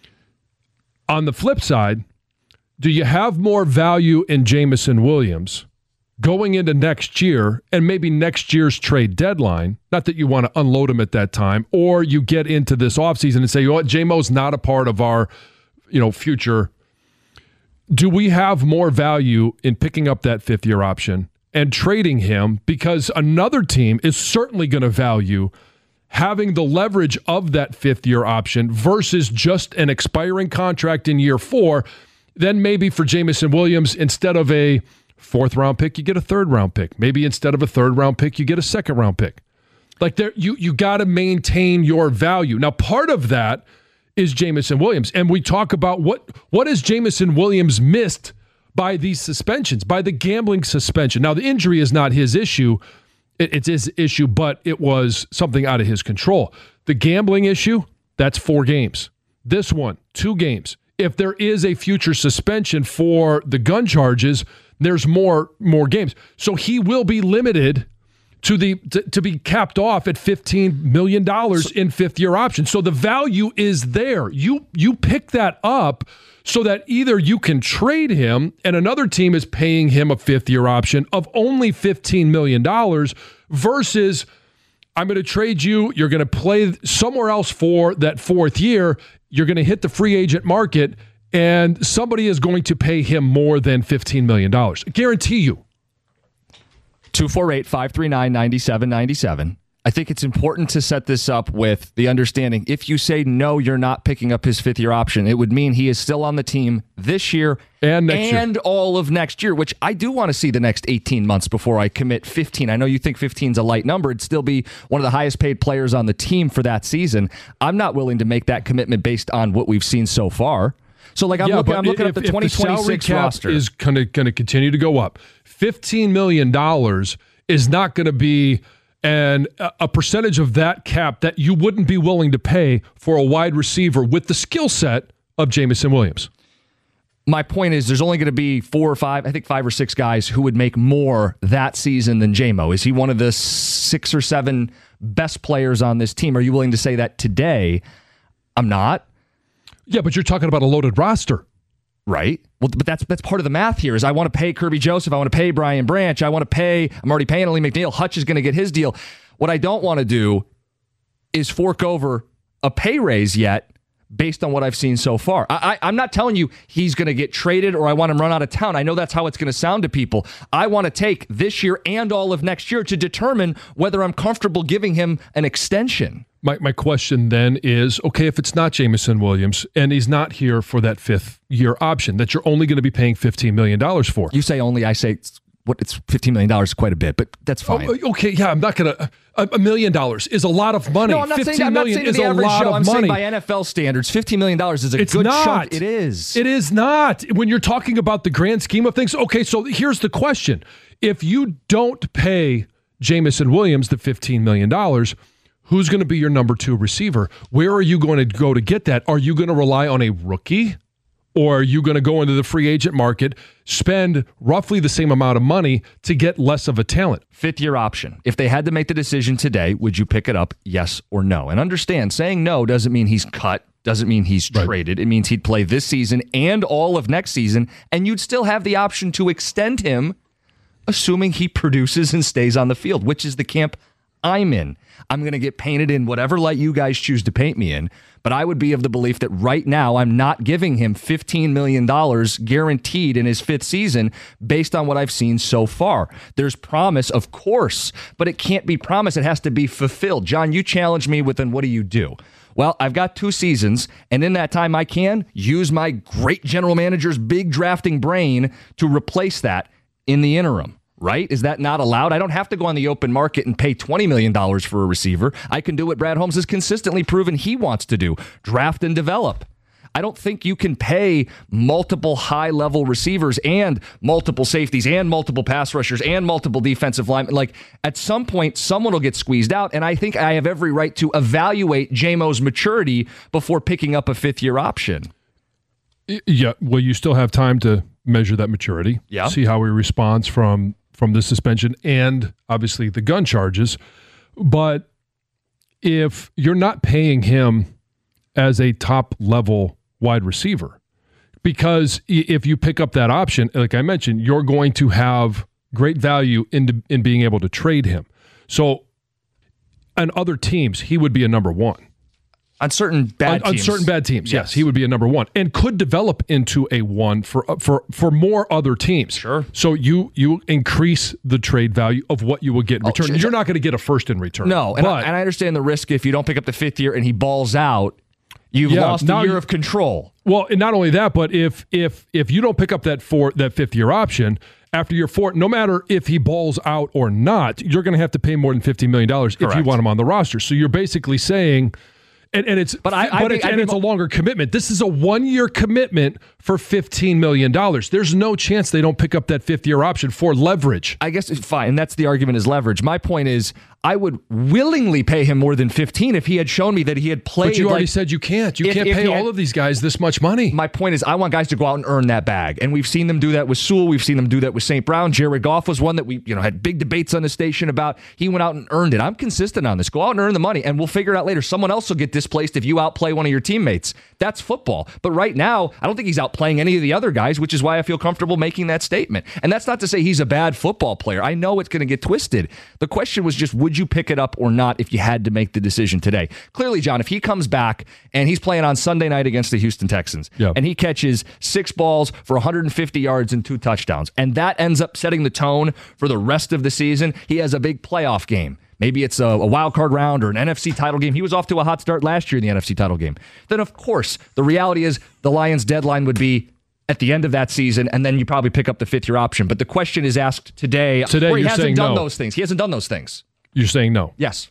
H: On the flip side, do you have more value in Jameson Williams going into next year and maybe next year's trade deadline? Not that you want to unload him at that time, or you get into this offseason and say, you know what, J-Mo's not a part of our future. Do we have more value in picking up that 5th-year option and trading him, because another team is certainly going to value having the leverage of that 5th-year option versus just an expiring contract in year 4? Then maybe for Jameson Williams, instead of a 4th-round pick, you get a 3rd-round pick. Maybe instead of a 3rd-round pick, you get a 2nd-round pick. Like, you got to maintain your value. Now, part of that is Jameson Williams. And we talk about what has Jameson Williams missed by these suspensions, by the gambling suspension. Now, the injury is not his issue. It's his issue, but it was something out of his control. The gambling issue, that's 4 games. This one, 2 games. If there is a future suspension for the gun charges, there's more games. So he will be limited to be capped off at $15 million in 5th-year options. So the value is there. You pick that up so that either you can trade him and another team is paying him a 5th-year option of only $15 million versus I'm going to trade you. You're going to play somewhere else for that 4th year. You're going to hit the free agent market and somebody is going to pay him more than $15 million. I guarantee you.
F: 248-539-9797. I think it's important to set this up with the understanding, if you say no, you're not picking up his 5th-year option, it would mean he is still on the team this year
H: and next year.
F: All of next year, which I do want to see the next 18 months before I commit 15. I know you think 15 is a light number. It'd still be one of the highest paid players on the team for that season. I'm not willing to make that commitment based on what we've seen so far. So, like, I'm looking at the 2026 roster.
H: Is going to continue to go up. $15 million is not going to be a percentage of that cap that you wouldn't be willing to pay for a wide receiver with the skill set of Jameson Williams.
F: My point is there's only going to be 4 or 5, I think 5 or 6 guys who would make more that season than J-Mo. Is he one of the 6 or 7 best players on this team? Are you willing to say that today? I'm not.
H: Yeah, but you're talking about a loaded roster.
F: Right. Well, but that's part of the math here is I want to pay Kirby Joseph. I want to pay Brian Branch. I'm already paying Ali McNeil. Hutch is going to get his deal. What I don't want to do is fork over a pay raise yet based on what I've seen so far. I'm not telling you he's going to get traded or I want him run out of town. I know that's how it's going to sound to people. I want to take this year and all of next year to determine whether I'm comfortable giving him an extension.
H: My question then is, okay, if it's not Jameson Williams and he's not here for that 5th-year option that you're only going to be paying $15 million for.
F: You say only, I say it's $15 million is quite a bit, but that's fine.
H: Okay, yeah, I'm not going to. $1 million is a lot of money.
F: No, I'm not saying the average Joe. I'm saying by NFL standards, $15 million is a good chunk. It is.
H: It is not. When you're talking about the grand scheme of things, okay, so here's the question. If you don't pay Jameson Williams the $15 million, who's going to be your number 2 receiver? Where are you going to go to get that? Are you going to rely on a rookie? Or are you going to go into the free agent market, spend roughly the same amount of money to get less of a talent?
F: 5th-year option. If they had to make the decision today, would you pick it up, yes or no? And understand, saying no doesn't mean he's cut, doesn't mean he's traded. It means he'd play this season and all of next season, and you'd still have the option to extend him assuming he produces and stays on the field, which is the camp I'm in. I'm going to get painted in whatever light you guys choose to paint me in, but I would be of the belief that right now I'm not giving him $15 million guaranteed in his 5th season based on what I've seen so far. There's promise, of course, but it can't be promise. It has to be fulfilled. John, you challenge me with, then what do you do? Well, I've got 2 seasons, and in that time I can use my great general manager's big drafting brain to replace that in the interim. Right? Is that not allowed? I don't have to go on the open market and pay $20 million for a receiver. I can do what Brad Holmes has consistently proven he wants to do, draft and develop. I don't think you can pay multiple high-level receivers and multiple safeties and multiple pass rushers and multiple defensive linemen. Like, at some point, someone will get squeezed out, and I think I have every right to evaluate J-Mo's maturity before picking up a 5th-year option.
H: Yeah, well, you still have time to measure that maturity, see how he responds from the suspension and obviously the gun charges. But if you're not paying him as a top level wide receiver, because if you pick up that option, like I mentioned, you're going to have great value in being able to trade him. So on other teams, he would be a number 1.
F: On certain bad teams.
H: On certain bad teams, yes. He would be a number 1 and could develop into a 1 for more other teams.
F: Sure.
H: So you increase the trade value of what you will get in return. You're not going to get a first in return.
F: No, and I understand the risk if you don't pick up the 5th year and he balls out, you've lost a year of control.
H: Well, and not only that, but if you don't pick up that 5th year option, after year 4, no matter if he balls out or not, you're going to have to pay more than $50 million if you want him on the roster. So you're basically saying... And it's a longer commitment. This is a 1-year commitment for $15 million. There's no chance they don't pick up that 5th-year option for leverage.
F: I guess it's fine. That's the argument is leverage. My point is, I would willingly pay him more than 15 if he had shown me that he had played.
H: But you already said you can't. You can't pay all of these guys this much money.
F: My point is, I want guys to go out and earn that bag. And we've seen them do that with Sewell. We've seen them do that with St. Brown. Jared Goff was one that we had big debates on the station about. He went out and earned it. I'm consistent on this. Go out and earn the money, and we'll figure it out later. Someone else will get displaced if you outplay one of your teammates. That's football. But right now, I don't think he's outplaying any of the other guys, which is why I feel comfortable making that statement. And that's not to say he's a bad football player. I know it's going to get twisted. The question was just, would you pick it up or not if you had to make the decision today? Clearly, John, if he comes back and he's playing on Sunday night against the Houston Texans and he catches 6 balls for 150 yards and 2 touchdowns, and that ends up setting the tone for the rest of the season, he has a big playoff game. Maybe it's a wild card round or an NFC title game. He was off to a hot start last year in the NFC title game. Then, of course, the reality is the Lions' deadline would be at the end of that season, and then you probably pick up the 5th-year option. But the question is asked today where he hasn't done those things. He hasn't done those things.
H: You're saying no?
F: Yes.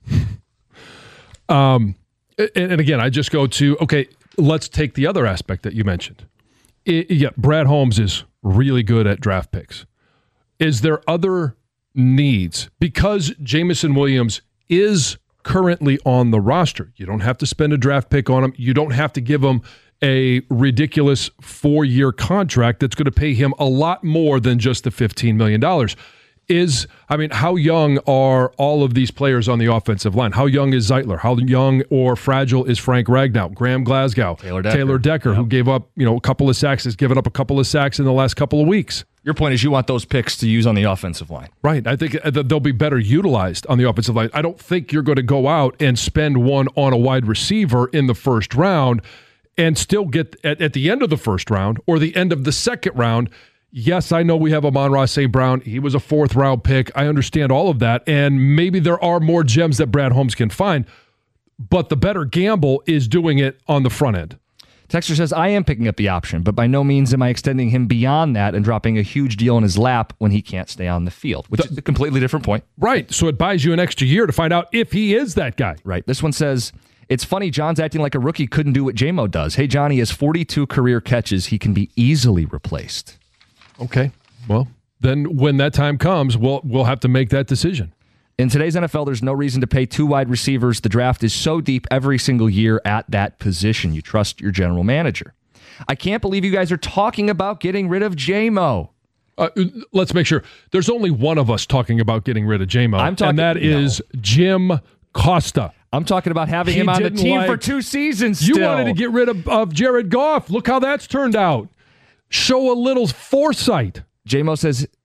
H: And again, I just go to, okay, let's take the other aspect that you mentioned. Brad Holmes is really good at draft picks. Is there other needs? Because Jameson Williams is currently on the roster. You don't have to spend a draft pick on him. You don't have to give him a ridiculous 4-year contract that's going to pay him a lot more than just the $15 million. How young are all of these players on the offensive line? How young is Zeitler? How young or fragile is Frank Ragnow, Graham Glasgow, Taylor Decker, who gave up, a couple of sacks, has given up a couple of sacks in the last couple of weeks.
F: Your point is you want those picks to use on the offensive line.
H: Right. I think they'll be better utilized on the offensive line. I don't think you're going to go out and spend one on a wide receiver in the first round and still get at the end of the first round or the end of the second round. Yes, I know we have Amon-Ra St. Brown. He was a 4th-round pick. I understand all of that, and maybe there are more gems that Brad Holmes can find, but the better gamble is doing it on the front end.
F: Texter says, I am picking up the option, but by no means am I extending him beyond that and dropping a huge deal in his lap when he can't stay on the field, which is a completely different point.
H: Right, so it buys you an extra year to find out if he is that guy.
F: Right, this one says, it's funny John's acting like a rookie couldn't do what J-Mo does. Hey, Johnny has 42 career catches. He can be easily replaced.
H: Okay, well, then when that time comes, we'll have to make that decision.
F: In today's NFL, there's no reason to pay 2 wide receivers. The draft is so deep every single year at that position. You trust your general manager. I can't believe you guys are talking about getting rid of J-Mo.
H: Let's make sure. There's only one of us talking about getting rid of J-Mo, and that is Jim Costa.
F: I'm talking about having him on the team for 2 seasons still.
H: You wanted to get rid of Jared Goff. Look how that's turned out. Show a little foresight.
F: J-Mo says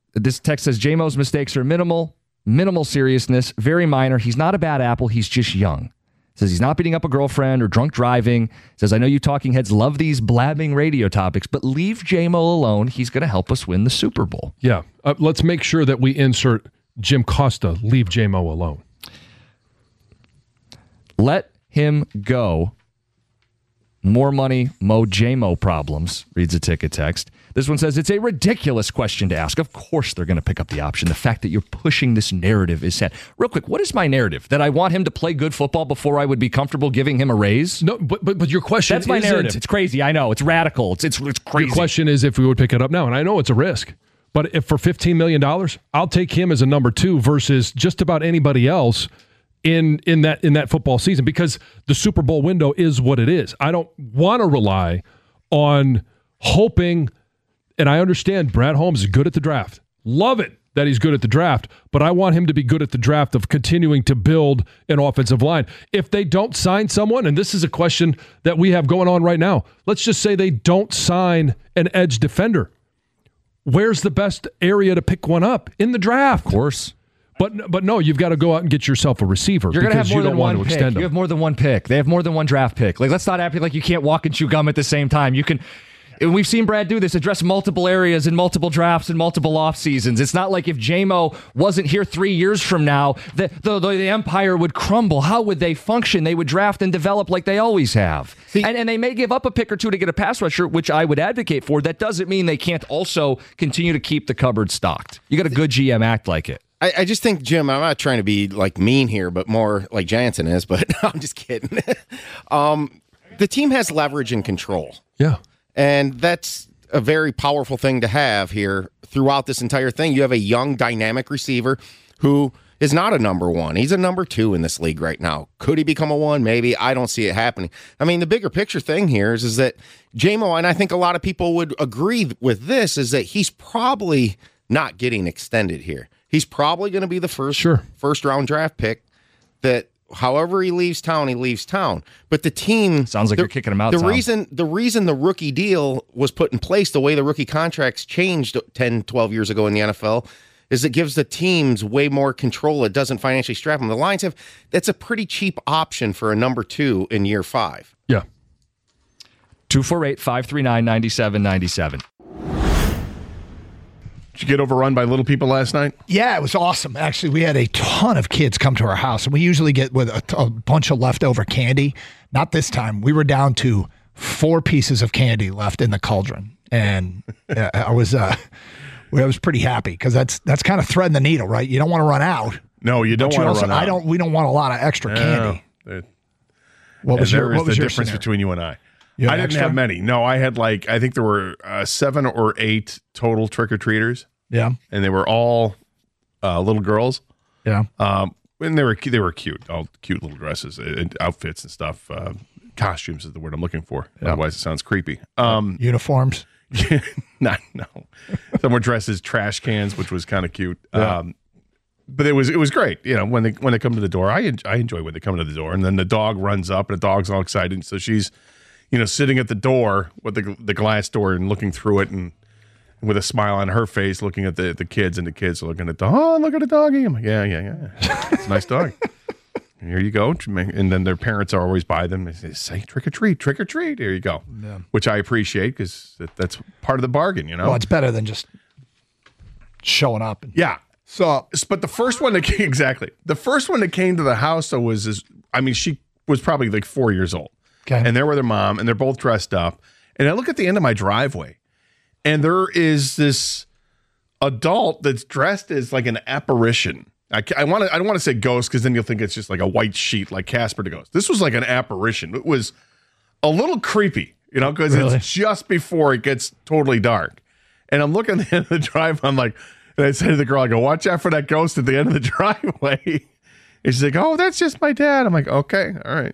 F: This text says, J-Mo's mistakes are minimal seriousness, very minor. He's not a bad apple. He's just young. Says he's not beating up a girlfriend or drunk driving. Says, I know you talking heads love these blabbing radio topics, but leave J-Mo alone. He's going to help us win the Super Bowl.
H: Yeah. Let's make sure that we insert Jim Costa, leave J-Mo alone.
F: Let him go. More money, Mo J-Mo problems, reads a ticket text. This one says, it's a ridiculous question to ask. Of course they're going to pick up the option. The fact that you're pushing this narrative is sad. Real quick, what is my narrative? That I want him to play good football before I would be comfortable giving him a raise?
H: No, but your question
F: That's my narrative. It's crazy. I know. It's radical. It's crazy.
H: Your question is if we would pick it up now, and I know it's a risk. But if for $15 million, I'll take him as a number 2 versus just about anybody else in that football season, because the Super Bowl window is what it is. I don't want to rely on hoping, and I understand Brad Holmes is good at the draft. Love it that he's good at the draft, but I want him to be good at the draft of continuing to build an offensive line. If they don't sign someone, and this is a question that we have going on right now, let's just say they don't sign an edge defender. Where's the best area to pick one up? In the draft.
F: Of course.
H: But no, you've got to go out and get yourself a receiver.
F: You're going to have more than one pick.
H: Extend them.
F: You have more than one pick. They have more than one draft pick. Like, let's not act like you can't walk and chew gum at the same time. You can. And we've seen Brad do this, address multiple areas in multiple drafts and multiple off seasons. It's not like if J-Mo wasn't here 3 years from now, the empire would crumble. How would they function? They would draft and develop like they always have. And they may give up a pick or two to get a pass rusher, which I would advocate for. That doesn't mean they can't also continue to keep the cupboard stocked. You got a good GM, act like it.
N: I just think, Jim, I'm not trying to be like mean here, but more like Jansen is, but I'm just kidding. The team has leverage and control.
H: Yeah.
N: And that's a very powerful thing to have here throughout this entire thing. You have a young, dynamic receiver who is not a number 1. He's a number 2 in this league right now. Could he become a 1? Maybe. I don't see it happening. I mean, the bigger picture thing here is that J-Mo, and I think a lot of people would agree with this, is that he's probably not getting extended here. He's probably going to be the first round draft pick that however he leaves town, he leaves town. But the team
F: sounds like you're kicking him out.
N: The reason the rookie deal was put in place, the way the rookie contracts changed 10, 12 years ago in the NFL, is it gives the teams way more control. It doesn't financially strap them. The Lions that's a pretty cheap option for a number 2 in year 5.
H: Yeah.
F: 248-539-9797.
K: Did you get overrun by little people last night?
I: Yeah, it was awesome. Actually, we had a ton of kids come to our house, and we usually get with a bunch of leftover candy. Not this time. We were down to 4 pieces of candy left in the cauldron, and I was pretty happy because that's kind of threading the needle, right? You don't want to run out.
K: No, you don't want to run out.
I: We don't want a lot of extra candy. What was
K: the difference
I: scenario?
K: Between you and I?
I: I
K: didn't have many. No, I had I think there were 7 or 8 total trick-or-treaters.
I: Yeah.
K: And they were all little girls.
I: Yeah.
K: And they were cute, all cute little dresses and outfits and stuff. Costumes is the word I'm looking for. Yeah. Otherwise it sounds creepy.
I: Uniforms?
K: No. Some were dressed as trash cans, which was kind of cute. Yeah. But it was great. You know, when they come to the door, I enjoy when they come to the door. And then the dog runs up and the dog's all excited. So she's sitting at the door with the glass door and looking through it and with a smile on her face, looking at the kids, and the kids are looking at look at the doggy. I'm like, yeah. It's a nice dog. And here you go. And then their parents are always by them. They say, trick or treat. Here you go. Yeah. Which I appreciate because that's part of the bargain,
I: Well, it's better than just showing up.
K: Yeah. So, but the first one that came, exactly. The first one that came to the house though she was probably like 4 years old.
I: Okay.
K: And they're with their mom, and they're both dressed up. And I look at the end of my driveway, and there is this adult that's dressed as like an apparition. I don't want to say ghost because then you'll think it's just like a white sheet like Casper the Ghost. This was like an apparition. It was a little creepy, because it's just before it gets totally dark. And I'm looking at the end of the driveway. I'm like, and I said to the girl, I go, watch out for that ghost at the end of the driveway. And she's like, oh, that's just my dad. I'm like, okay, all right.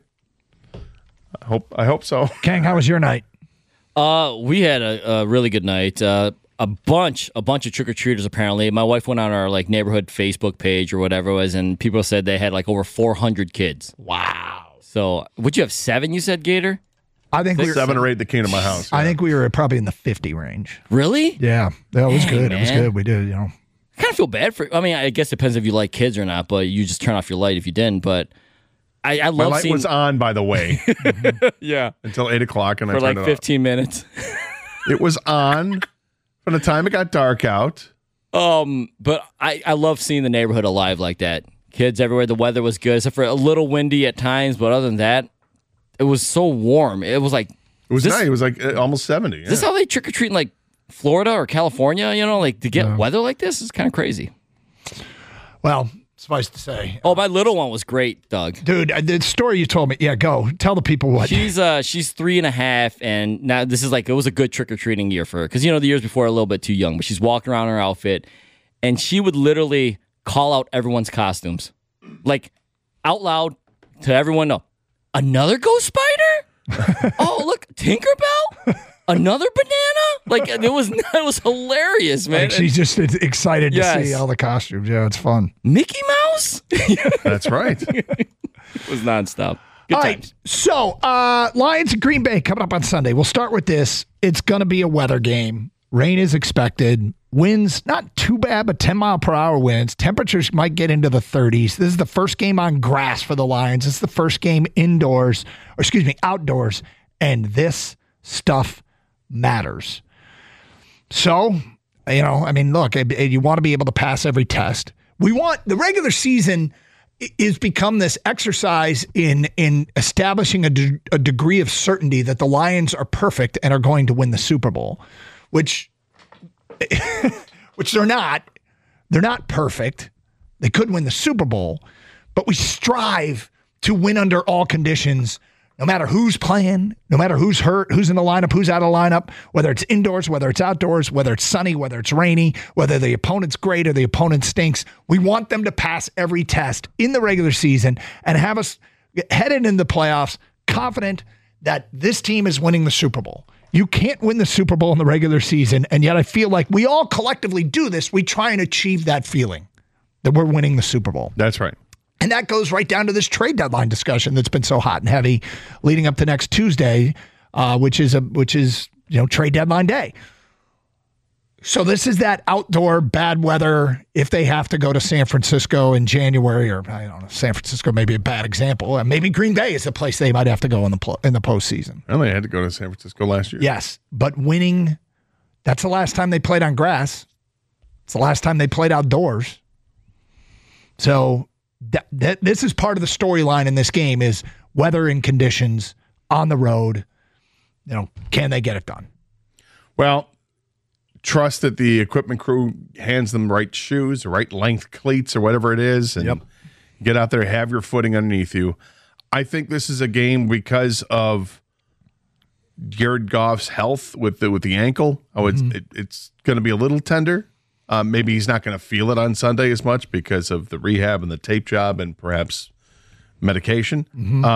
K: I hope so.
I: Kang, how was your night?
O: We had a really good night. A bunch of trick-or-treaters, apparently. My wife went on our neighborhood Facebook page or whatever it was, and people said they had over 400 kids.
I: Wow.
O: So, would you have 7, you said, Gator?
I: I think we were
K: 7 or 8 that came to my house.
I: I think we were probably in the 50 range.
O: Really?
I: Yeah. That was good. It was good. We did,
O: I kind of feel bad for. I mean, I guess it depends if you like kids or not, but you just turn off your light if you didn't. But I love
K: My light
O: seeing.
K: was on, by the way.
O: Yeah.
K: Until 8 o'clock, and
O: for
K: I turned
O: like
K: it
O: 15 minutes.
K: It was on from the time it got dark out.
O: But I love seeing the neighborhood alive like that. Kids everywhere. The weather was good, except for a little windy at times. But other than that, it was so warm. It was like
K: It was nice. It was like almost 70.
O: Is this how they trick or treat in like Florida or California? You know, like to get weather like this is kind of crazy.
I: Well, suffice to say.
O: Oh, my little one was great, Doug.
I: Dude, the story you told me. Yeah, go. Tell the people what.
O: She's 3.5, and now this is like, it was a good trick-or-treating year for her. Because, the years before, a little bit too young. But she's walking around in her outfit, and she would literally call out everyone's costumes. Like, out loud to everyone, no. Another ghost spider? Oh, look, Tinkerbell? Another banana? Like, it was hilarious, man.
I: Like she's just excited
O: Yes.
I: to see all the costumes. Yeah, it's fun.
O: Mickey Mouse?
K: That's right.
O: It was nonstop. Good
I: All
O: times.
I: right, so Lions and Green Bay coming up on Sunday. We'll start with this. It's going to be a weather game. Rain is expected. Winds, not too bad, but 10-mile-per-hour winds. Temperatures might get into the 30s. This is the first game on grass for the Lions. It's the first game outdoors. And this stuff matters. So, look, you want to be able to pass every test. We want the regular season is become this exercise in establishing a degree of certainty that the Lions are perfect and are going to win the Super Bowl, which they're not. They're not perfect. They could win the Super Bowl, but we strive to win under all conditions, no matter who's playing, no matter who's hurt, who's in the lineup, who's out of lineup, whether it's indoors, whether it's outdoors, whether it's sunny, whether it's rainy, whether the opponent's great or the opponent stinks. We want them to pass every test in the regular season and have us headed into the playoffs confident that this team is winning the Super Bowl. You can't win the Super Bowl in the regular season, and yet I feel like we all collectively do this. We try and achieve that feeling that we're winning the Super Bowl.
K: That's right.
I: And that goes right down to this trade deadline discussion that's been so hot and heavy leading up to next Tuesday, which is trade deadline day. So this is that outdoor bad weather if they have to go to San Francisco in January, or I don't know, San Francisco may be a bad example. Maybe Green Bay is the place they might have to go in the postseason.
K: Well, they had to go to San Francisco last year.
I: Yes, but winning, that's the last time they played on grass. It's the last time they played outdoors. So this is part of the storyline in this game is weather and conditions on the road. Can they get it done?
K: Well, trust that the equipment crew hands them the right shoes, the right length cleats, or whatever it is, and get out there, have your footing underneath you. I think this is a game because of Jared Goff's health with the ankle. It's going to be a little tender. Maybe he's not going to feel it on Sunday as much because of the rehab and the tape job and perhaps medication.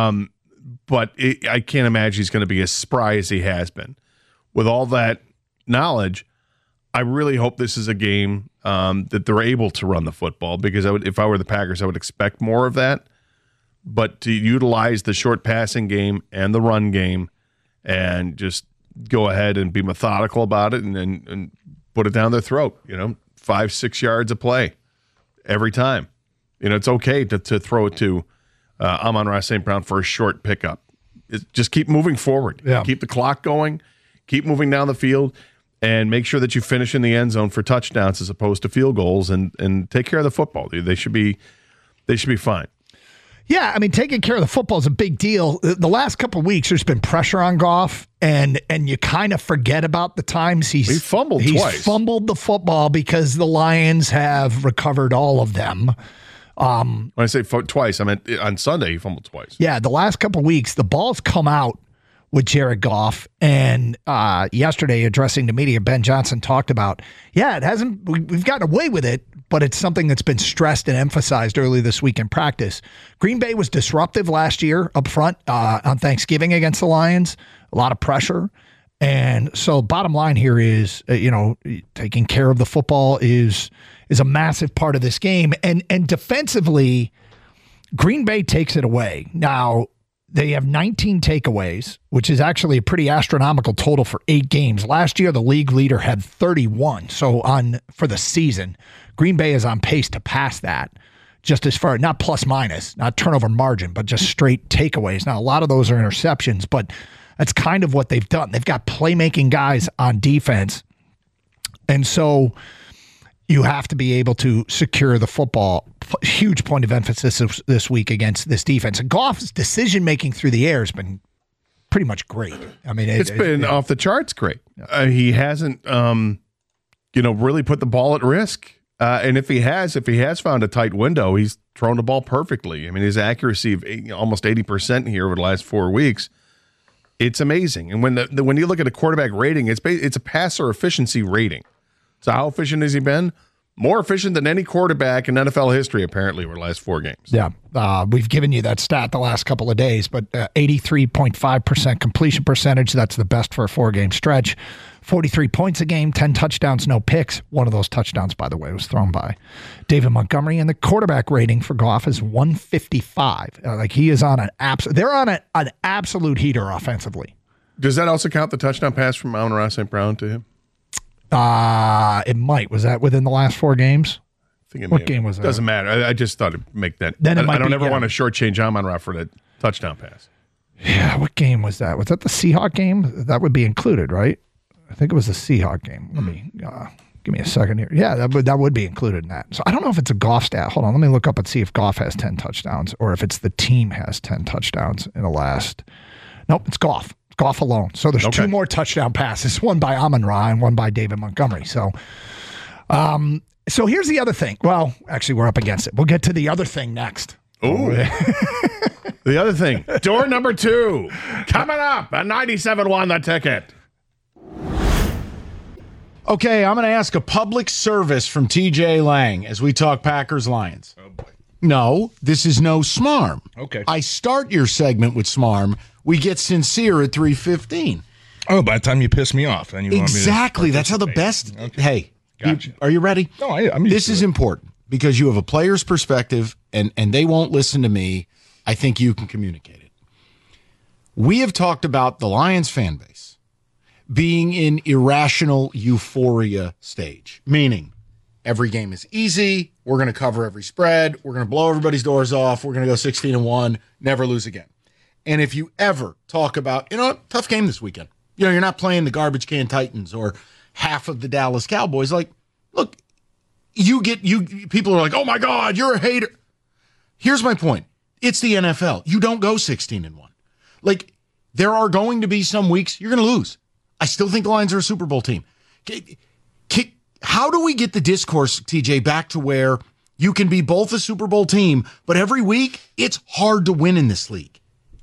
K: But I can't imagine he's going to be as spry as he has been. With all that knowledge, I really hope this is a game that they're able to run the football, because if I were the Packers, I would expect more of that. But to utilize the short passing game and the run game and just go ahead and be methodical about it and put it down their throat, 5-6 yards of play every time. It's okay to throw it to Amon-Ra St. Brown for a short pickup. Just keep moving forward.
I: Yeah.
K: Keep the clock going. Keep moving down the field, and make sure that you finish in the end zone for touchdowns as opposed to field goals, and take care of the football. They should be fine.
I: Yeah, taking care of the football is a big deal. The last couple of weeks, there's been pressure on Goff, and you kind of forget about the times he fumbled twice. He's fumbled the football because the Lions have recovered all of them.
K: When I say twice, I meant on Sunday he fumbled twice.
I: Yeah, the last couple of weeks, the ball's come out with Jared Goff, and yesterday, addressing the media, Ben Johnson talked about, it hasn't. We've gotten away with it, but it's something that's been stressed and emphasized early this week in practice. Green Bay was disruptive last year up front on Thanksgiving against the Lions. A lot of pressure, and so bottom line here is, taking care of the football is a massive part of this game, and defensively, Green Bay takes it away. Now, They have 19 takeaways, which is actually a pretty astronomical total for 8 games. Last year, the league leader had 31. So for the season, Green Bay is on pace to pass that. Just as far, not plus minus, not turnover margin, but just straight takeaways. Now, a lot of those are interceptions, but that's kind of what they've done. They've got playmaking guys on defense. And so you have to be able to secure the football. Huge point of emphasis this week against this defense. And Goff's decision-making through the air has been pretty much great. I mean,
K: it's been off the charts great. He hasn't, really put the ball at risk. And if he has found a tight window, he's thrown the ball perfectly. I mean, his accuracy of almost 80% here over the last 4 weeks, it's amazing. And when you look at a quarterback rating, it's a passer efficiency rating. So how efficient has he been? More efficient than any quarterback in NFL history, apparently, over the last 4 games.
I: Yeah, we've given you that stat the last couple of days, but 83.5% completion percentage, that's the best for a 4-game stretch. 43 points a game, 10 touchdowns, no picks. One of those touchdowns, by the way, was thrown by David Montgomery. And the quarterback rating for Goff is 155. He is on they're on an absolute heater offensively.
K: Does that also count the touchdown pass from Amon-Ra St. Brown to him?
I: It might. Was that within the last 4 games? What game was that?
K: Doesn't matter. I just thought it'd make that.
I: Then
K: I don't ever want to shortchange Amon-Ra for that touchdown pass.
I: Yeah, what game was that? Was that the Seahawk game? That would be included, right? I think it was the Seahawk game. Let me give me a second here. Yeah, that would be included in that. So I don't know if it's a Goff stat. Hold on, let me look up and see if Goff has 10 touchdowns or if it's the team has 10 touchdowns in the last. Nope, it's Goff. Goff alone. So there's 2 more touchdown passes, one by Amon-Ra and one by David Montgomery. So here's the other thing. Well, actually, we're up against it. We'll get to the other thing next.
K: Ooh. The other thing. Door number 2. Coming up at 97.1 The Ticket.
M: Okay, I'm going to ask a public service from TJ Lang as we talk Packers-Lions.
E: Oh, boy.
M: No, this is no smarm.
E: Okay.
M: I start your segment with smarm. We get sincere at 3:15.
E: Oh, by the time you piss me off. Then you
M: exactly.
E: Want me to
M: that's how the best.
E: Okay.
M: Hey,
E: gotcha.
M: Are you ready?
E: No, I'm used
M: This
E: to
M: is
E: it.
M: important because you have a player's perspective and they won't listen to me. I think you can communicate it. We have talked about the Lions fan base being in irrational euphoria stage, meaning every game is easy. We're going to cover every spread. We're going to blow everybody's doors off. We're going to go 16-1, never lose again. And if you ever talk about, tough game this weekend, you're not playing the garbage can Titans or half of the Dallas Cowboys. Like, look, people are like, oh my God, you're a hater. Here's my point. It's the NFL. You don't go 16-1. Like, there are going to be some weeks you're going to lose. I still think the Lions are a Super Bowl team. How do we get the discourse, TJ, back to where you can be both a Super Bowl team, but every week it's hard to win in this league?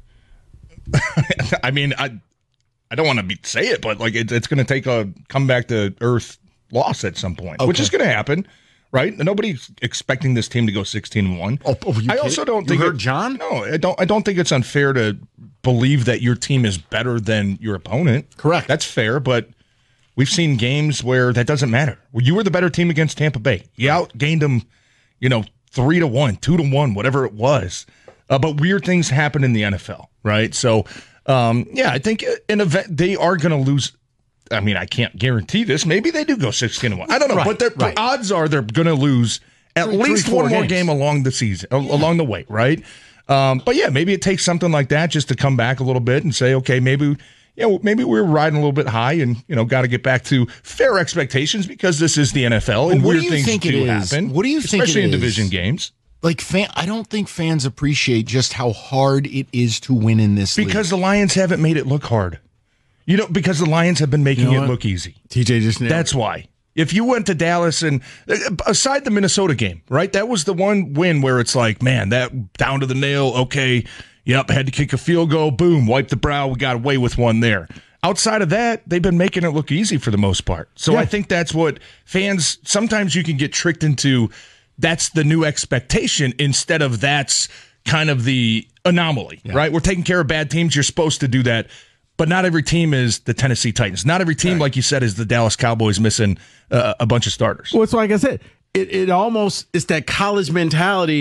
E: I mean, I don't want to say it, but it's going to take a come back to earth loss at some point, which is going to happen, right? Nobody's expecting this team to go 16-1. I also don't think
M: John?
E: No, I don't think it's unfair to believe that your team is better than your opponent.
M: Correct.
E: That's fair, but we've seen games where that doesn't matter. You were the better team against Tampa Bay. You outgained them, 3-1, 2-1, whatever it was. But weird things happen in the NFL, right? So, I think in event they are going to lose. I mean, I can't guarantee this. Maybe they do go 16-1. I don't know, but the odds are they're going to lose at least one more game along the season, along the way, right? But yeah, maybe it takes something like that just to come back a little bit and say, okay, maybe we're riding a little bit high and, got to get back to fair expectations because this is the NFL and weird things do happen.
M: What do you think
E: especially
M: it
E: in
M: is?
E: Division games?
M: I don't think fans appreciate just how hard it is to win in this league.
E: Because the Lions haven't made it look hard. Because the Lions have been making it look easy.
M: TJ just nailed
E: That's why. If you went to Dallas and aside the Minnesota game, right? That was the one win where it's like, man, that down to the nail. Okay. Yep. Had to kick a field goal. Boom. Wipe the brow. We got away with one there. Outside of that, they've been making it look easy for the most part. So I think that's what fans, sometimes you can get tricked into. That's the new expectation instead of that's kind of the anomaly, right? We're taking care of bad teams. You're supposed to do that. But not every team is the Tennessee Titans. Not every team, like you said, is the Dallas Cowboys missing a bunch of starters.
M: Well, it's like I said, it almost is that college mentality.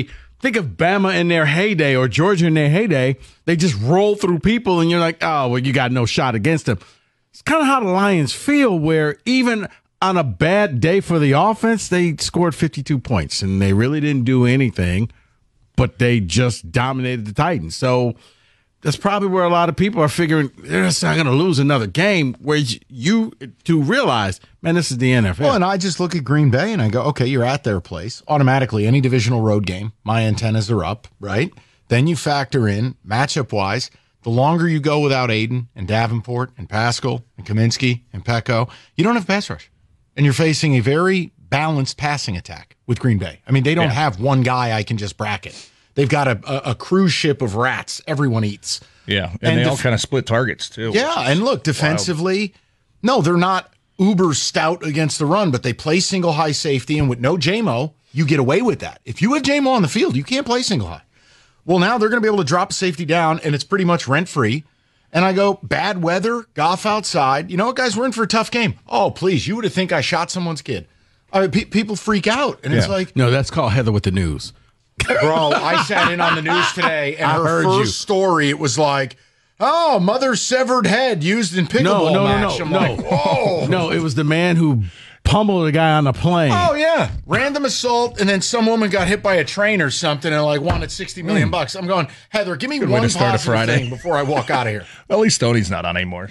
M: think of Bama in their heyday or Georgia in their heyday. They just roll through people, and you're like, oh, well, you got no shot against them. It's kind of how the Lions feel, where even on a bad day for the offense, they scored 52 points, and they really didn't do anything, but they just dominated the Titans. So that's probably where a lot of people are figuring they're just not going to lose another game, where you to realize, man, this is the NFL.
L: Well, and I just look at Green Bay and I go, okay, you're at their place. Automatically, any divisional road game, my antennas are up, right? Then you factor in, matchup-wise, the longer you go without Aiden and Davenport and Pascal and Kaminsky and Pecco, you don't have pass rush. And you're facing a very balanced passing attack with Green Bay. I mean, they don't have one guy I can just bracket. They've got a cruise ship of rats everyone eats.
E: Yeah, and they all kind of split targets, too.
L: Yeah, and look, defensively, no, they're not uber stout against the run, but they play single high safety, and with no J-Mo, you get away with that. If you have J-Mo on the field, you can't play single high. Well, now they're going to be able to drop safety down, and it's pretty much rent-free. And I go, bad weather, Goff outside. You know what, guys, we're in for a tough game. Oh, please, you would think I shot someone's kid. I mean, people freak out, and it's like...
M: No, that's called Heather with the news.
L: Bro, I sat in on the news today, and her first story, it was like, oh, mother's severed head used in pickleball match. I'm like, whoa.
M: No, it was the man who pummeled a guy on a plane.
L: Oh, yeah. Random assault, and then some woman got hit by a train or something and, like, wanted $60 million. I'm going, Heather, give me
E: Good
L: one
E: way to start a
L: positive
E: Friday
L: thing before I walk out of here.
E: At least Stoney's not on anymore.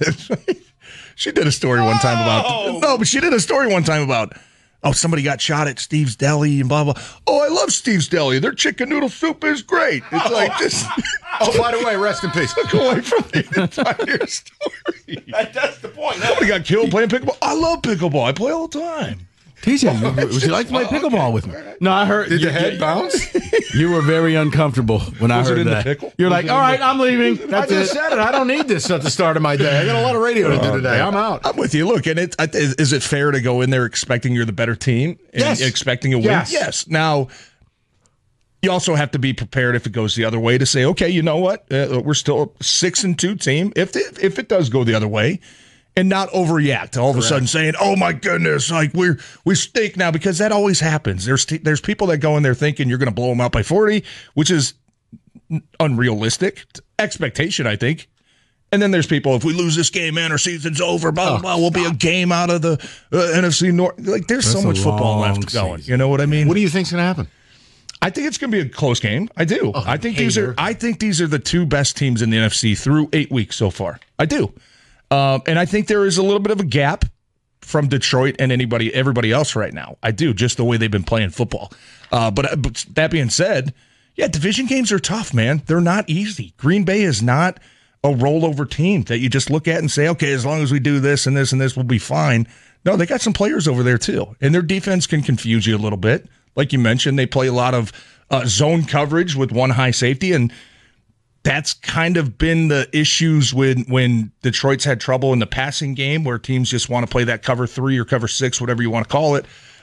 E: She did a story one time about... No, but she did a story one time about... Oh, somebody got shot at Steve's Deli and blah, blah. Oh, I love Steve's Deli. Their chicken noodle soup is great. It's like just...
L: Oh, by the way, rest in peace.
E: Look away from the entire story.
L: That's the point.
E: Somebody got killed playing pickleball. I love pickleball. I play all the time.
M: TJ, would you like to play pickleball with me? No, I heard.
L: Did the head bounce?
M: You were very uncomfortable when I heard that.
E: Pickle?
M: You're like, all right, I'm leaving.
L: I just said it. I don't need this at the start of my day. I got a lot of radio to do today. I'm out.
E: I'm with you. Look, and is it fair to go in there expecting you're the better team and
L: Yes.
E: expecting a win?
L: Yes.
E: Now, you also have to be prepared if it goes the other way to say, okay, you know what? We're still a 6-2 team. If it does go the other way, and not overreact all of a sudden saying, oh my goodness, like we stink now, because that always happens. There's people that go in there thinking you're going to blow them out by 40, which is unrealistic expectation, I think. And then there's people, if we lose this game, man, our season's over, blah, blah, blah, we'll be a game out of the NFC North. Like, there's so much football left going. You know what I mean?
L: What do you think's going to happen?
E: I think it's going to be a close game. I do. I think these are the two best teams in the NFC through 8 weeks so far. I do. And I think there is a little bit of a gap from Detroit and everybody else right now. I do, just the way they've been playing football. But that being said, yeah, division games are tough, man. They're not easy. Green Bay is not a rollover team that you just look at and say, okay, as long as we do this and this and this, we'll be fine. No, they got some players over there too. And their defense can confuse you a little bit. Like you mentioned, they play a lot of zone coverage with one high safety, and that's kind of been the issues when Detroit's had trouble in the passing game, where teams just want to play that cover 3 or cover 6, whatever you want to call it,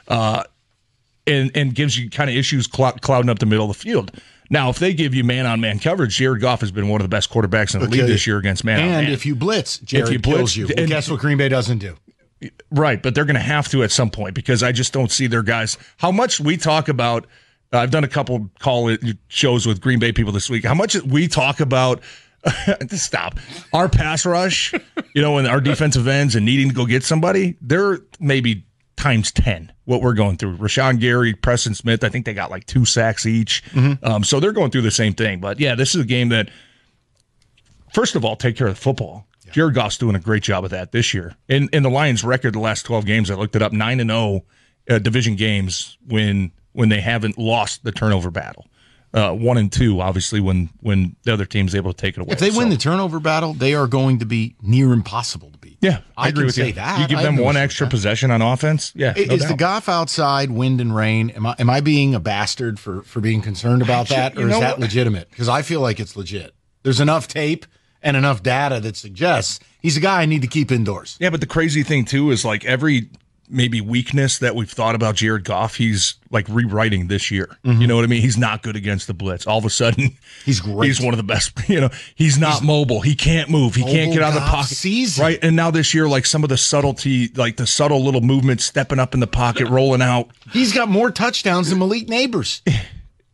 E: and gives you kind of issues clouding up the middle of the field. Now, if they give you man-on-man coverage, Jared Goff has been one of the best quarterbacks in the league this year against man-on-man.
L: And if you blitz, Jared kills you. Well, guess what Green Bay doesn't do?
E: Right, but they're going to have to at some point, because I just don't see their guys. How much we talk about, I've done a couple shows with Green Bay people this week, how much we talk about, stop, our pass rush, and our defensive ends and needing to go get somebody, they're maybe times 10 what we're going through. Rashawn Gary, Preston Smith, I think they got like 2 sacks each. Mm-hmm. So they're going through the same thing. But yeah, this is a game that, first of all, take care of the football. Yeah. Jared Goff's doing a great job of that this year. In the Lions' record the last 12 games, I looked it up, 9-0 division games when they haven't lost the turnover battle. 1-2, obviously, when the other team's able to take it away.
L: If they win the turnover battle, they are going to be near impossible to beat.
E: Yeah, I agree with you.
L: That.
E: You give them one extra possession on offense. Yeah,
L: is the Goff outside, wind and rain? Am I being a bastard for being concerned about that, or is that legitimate? Because I feel like it's legit. There's enough tape and enough data that suggests he's a guy I need to keep indoors.
E: Yeah, but the crazy thing too is, like, every maybe weakness that we've thought about Jared Goff, he's like rewriting this year. Mm-hmm. You know what I mean? He's not good against the blitz. All of a sudden,
L: he's great.
E: He's one of the best. He's not mobile. He can't move. He can't get out of the pocket.
L: Season.
E: Right. And now this year, like, some of the subtlety, like the subtle little movements, stepping up in the pocket, rolling out.
L: He's got more touchdowns than Malik Neighbors.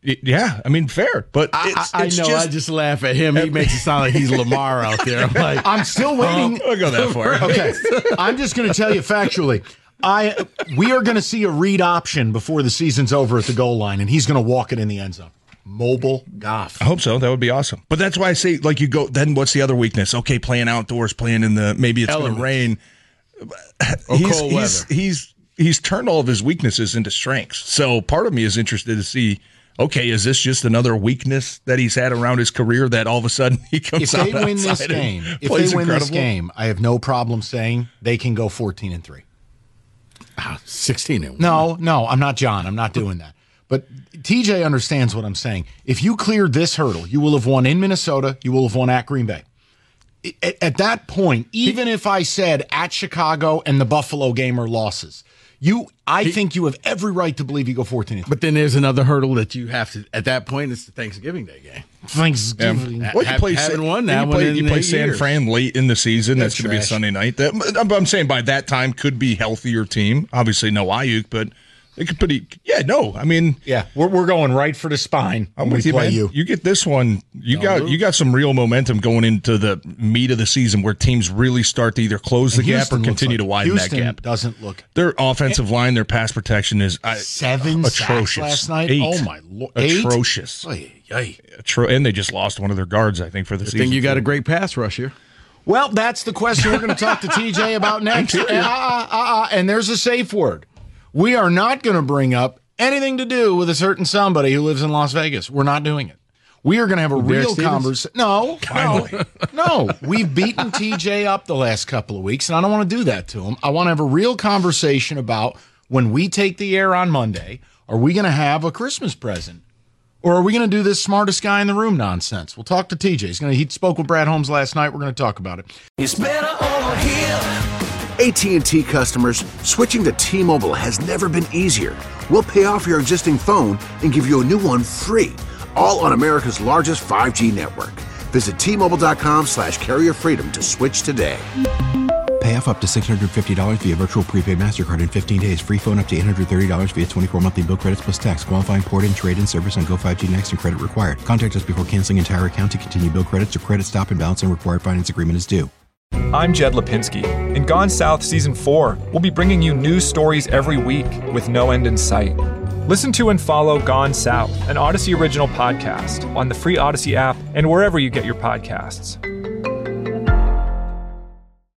E: Yeah, I mean, fair, but
M: I know. I just laugh at him. He makes it sound like he's Lamar out there. I'm like,
L: I'm still waiting.
E: I'll go that far.
L: Okay, I'm just going to tell you factually. We are going to see a read option before the season's over at the goal line, and he's going to walk it in the end zone. Mobile Goff.
E: I hope so. That would be awesome. But that's why I say, like, you go. Then what's the other weakness? Okay, playing outdoors, playing in the maybe it's going to rain.
M: Or cold weather.
E: He's turned all of his weaknesses into strengths. So part of me is interested to see. Okay, is this just another weakness that he's had around his career that all of a sudden he comes out outside?
L: If they win this game, I have no problem saying they can go 14-3.
M: 16-1.
L: No, I'm not John. I'm not doing that. But TJ understands what I'm saying. If you cleared this hurdle, you will have won in Minnesota. You will have won at Green Bay. At that point, even if I said at Chicago and the Buffalo game are losses, I think you have every right to believe you go 14-3.
M: But then there's another hurdle that you have to. At that point, it's the Thanksgiving Day game.
L: Thanksgiving.
E: Well, you play San Fran late in the season. That's going to be a Sunday night. I'm saying by that time could be healthier team. Obviously, no Ayuk, but it could pretty. Yeah, no. I mean,
L: yeah, we're going right for the spine.
E: I'm with you, man. You get this one. You got some real momentum going into the meat of the season where teams really start to either close the gap or continue to widen that gap.
L: Doesn't look.
E: Their offensive line, their pass protection is
L: 7
E: atrocious.
L: Sacks last night.
E: 8.
L: Oh my Lord,
E: atrocious. And they just lost one of their guards, I think, for the season.
M: I think you got a great pass rush here.
L: Well, that's the question we're going to talk to TJ about next. And there's a safe word. We are not going to bring up anything to do with a certain somebody who lives in Las Vegas. We're not doing it. We are going to have a real conversation. No. We've beaten TJ up the last couple of weeks, and I don't want to do that to him. I want to have a real conversation about when we take the air on Monday, are we going to have a Christmas present? Or are we going to do this smartest guy in the room nonsense? We'll talk to TJ. He spoke with Brad Holmes last night. We're going to talk about it.
A: It's better over here. AT&T customers, switching to T-Mobile has never been easier. We'll pay off your existing phone and give you a new one free, all on America's largest 5G network. Visit T-Mobile.com/carrier freedom to switch today.
B: Pay off up to $650 via virtual prepaid MasterCard in 15 days. Free phone up to $830 via 24 monthly bill credits plus tax. Qualifying port-in, trade-in service on Go 5G Next and credit required. Contact us before canceling entire account to continue bill credits or credit stop and balance and required finance agreement is due.
C: I'm Jed Lipinski. In Gone South Season 4, we'll be bringing you news stories every week with no end in sight. Listen to and follow Gone South, an Odyssey original podcast, on the free Odyssey app and wherever you get your podcasts.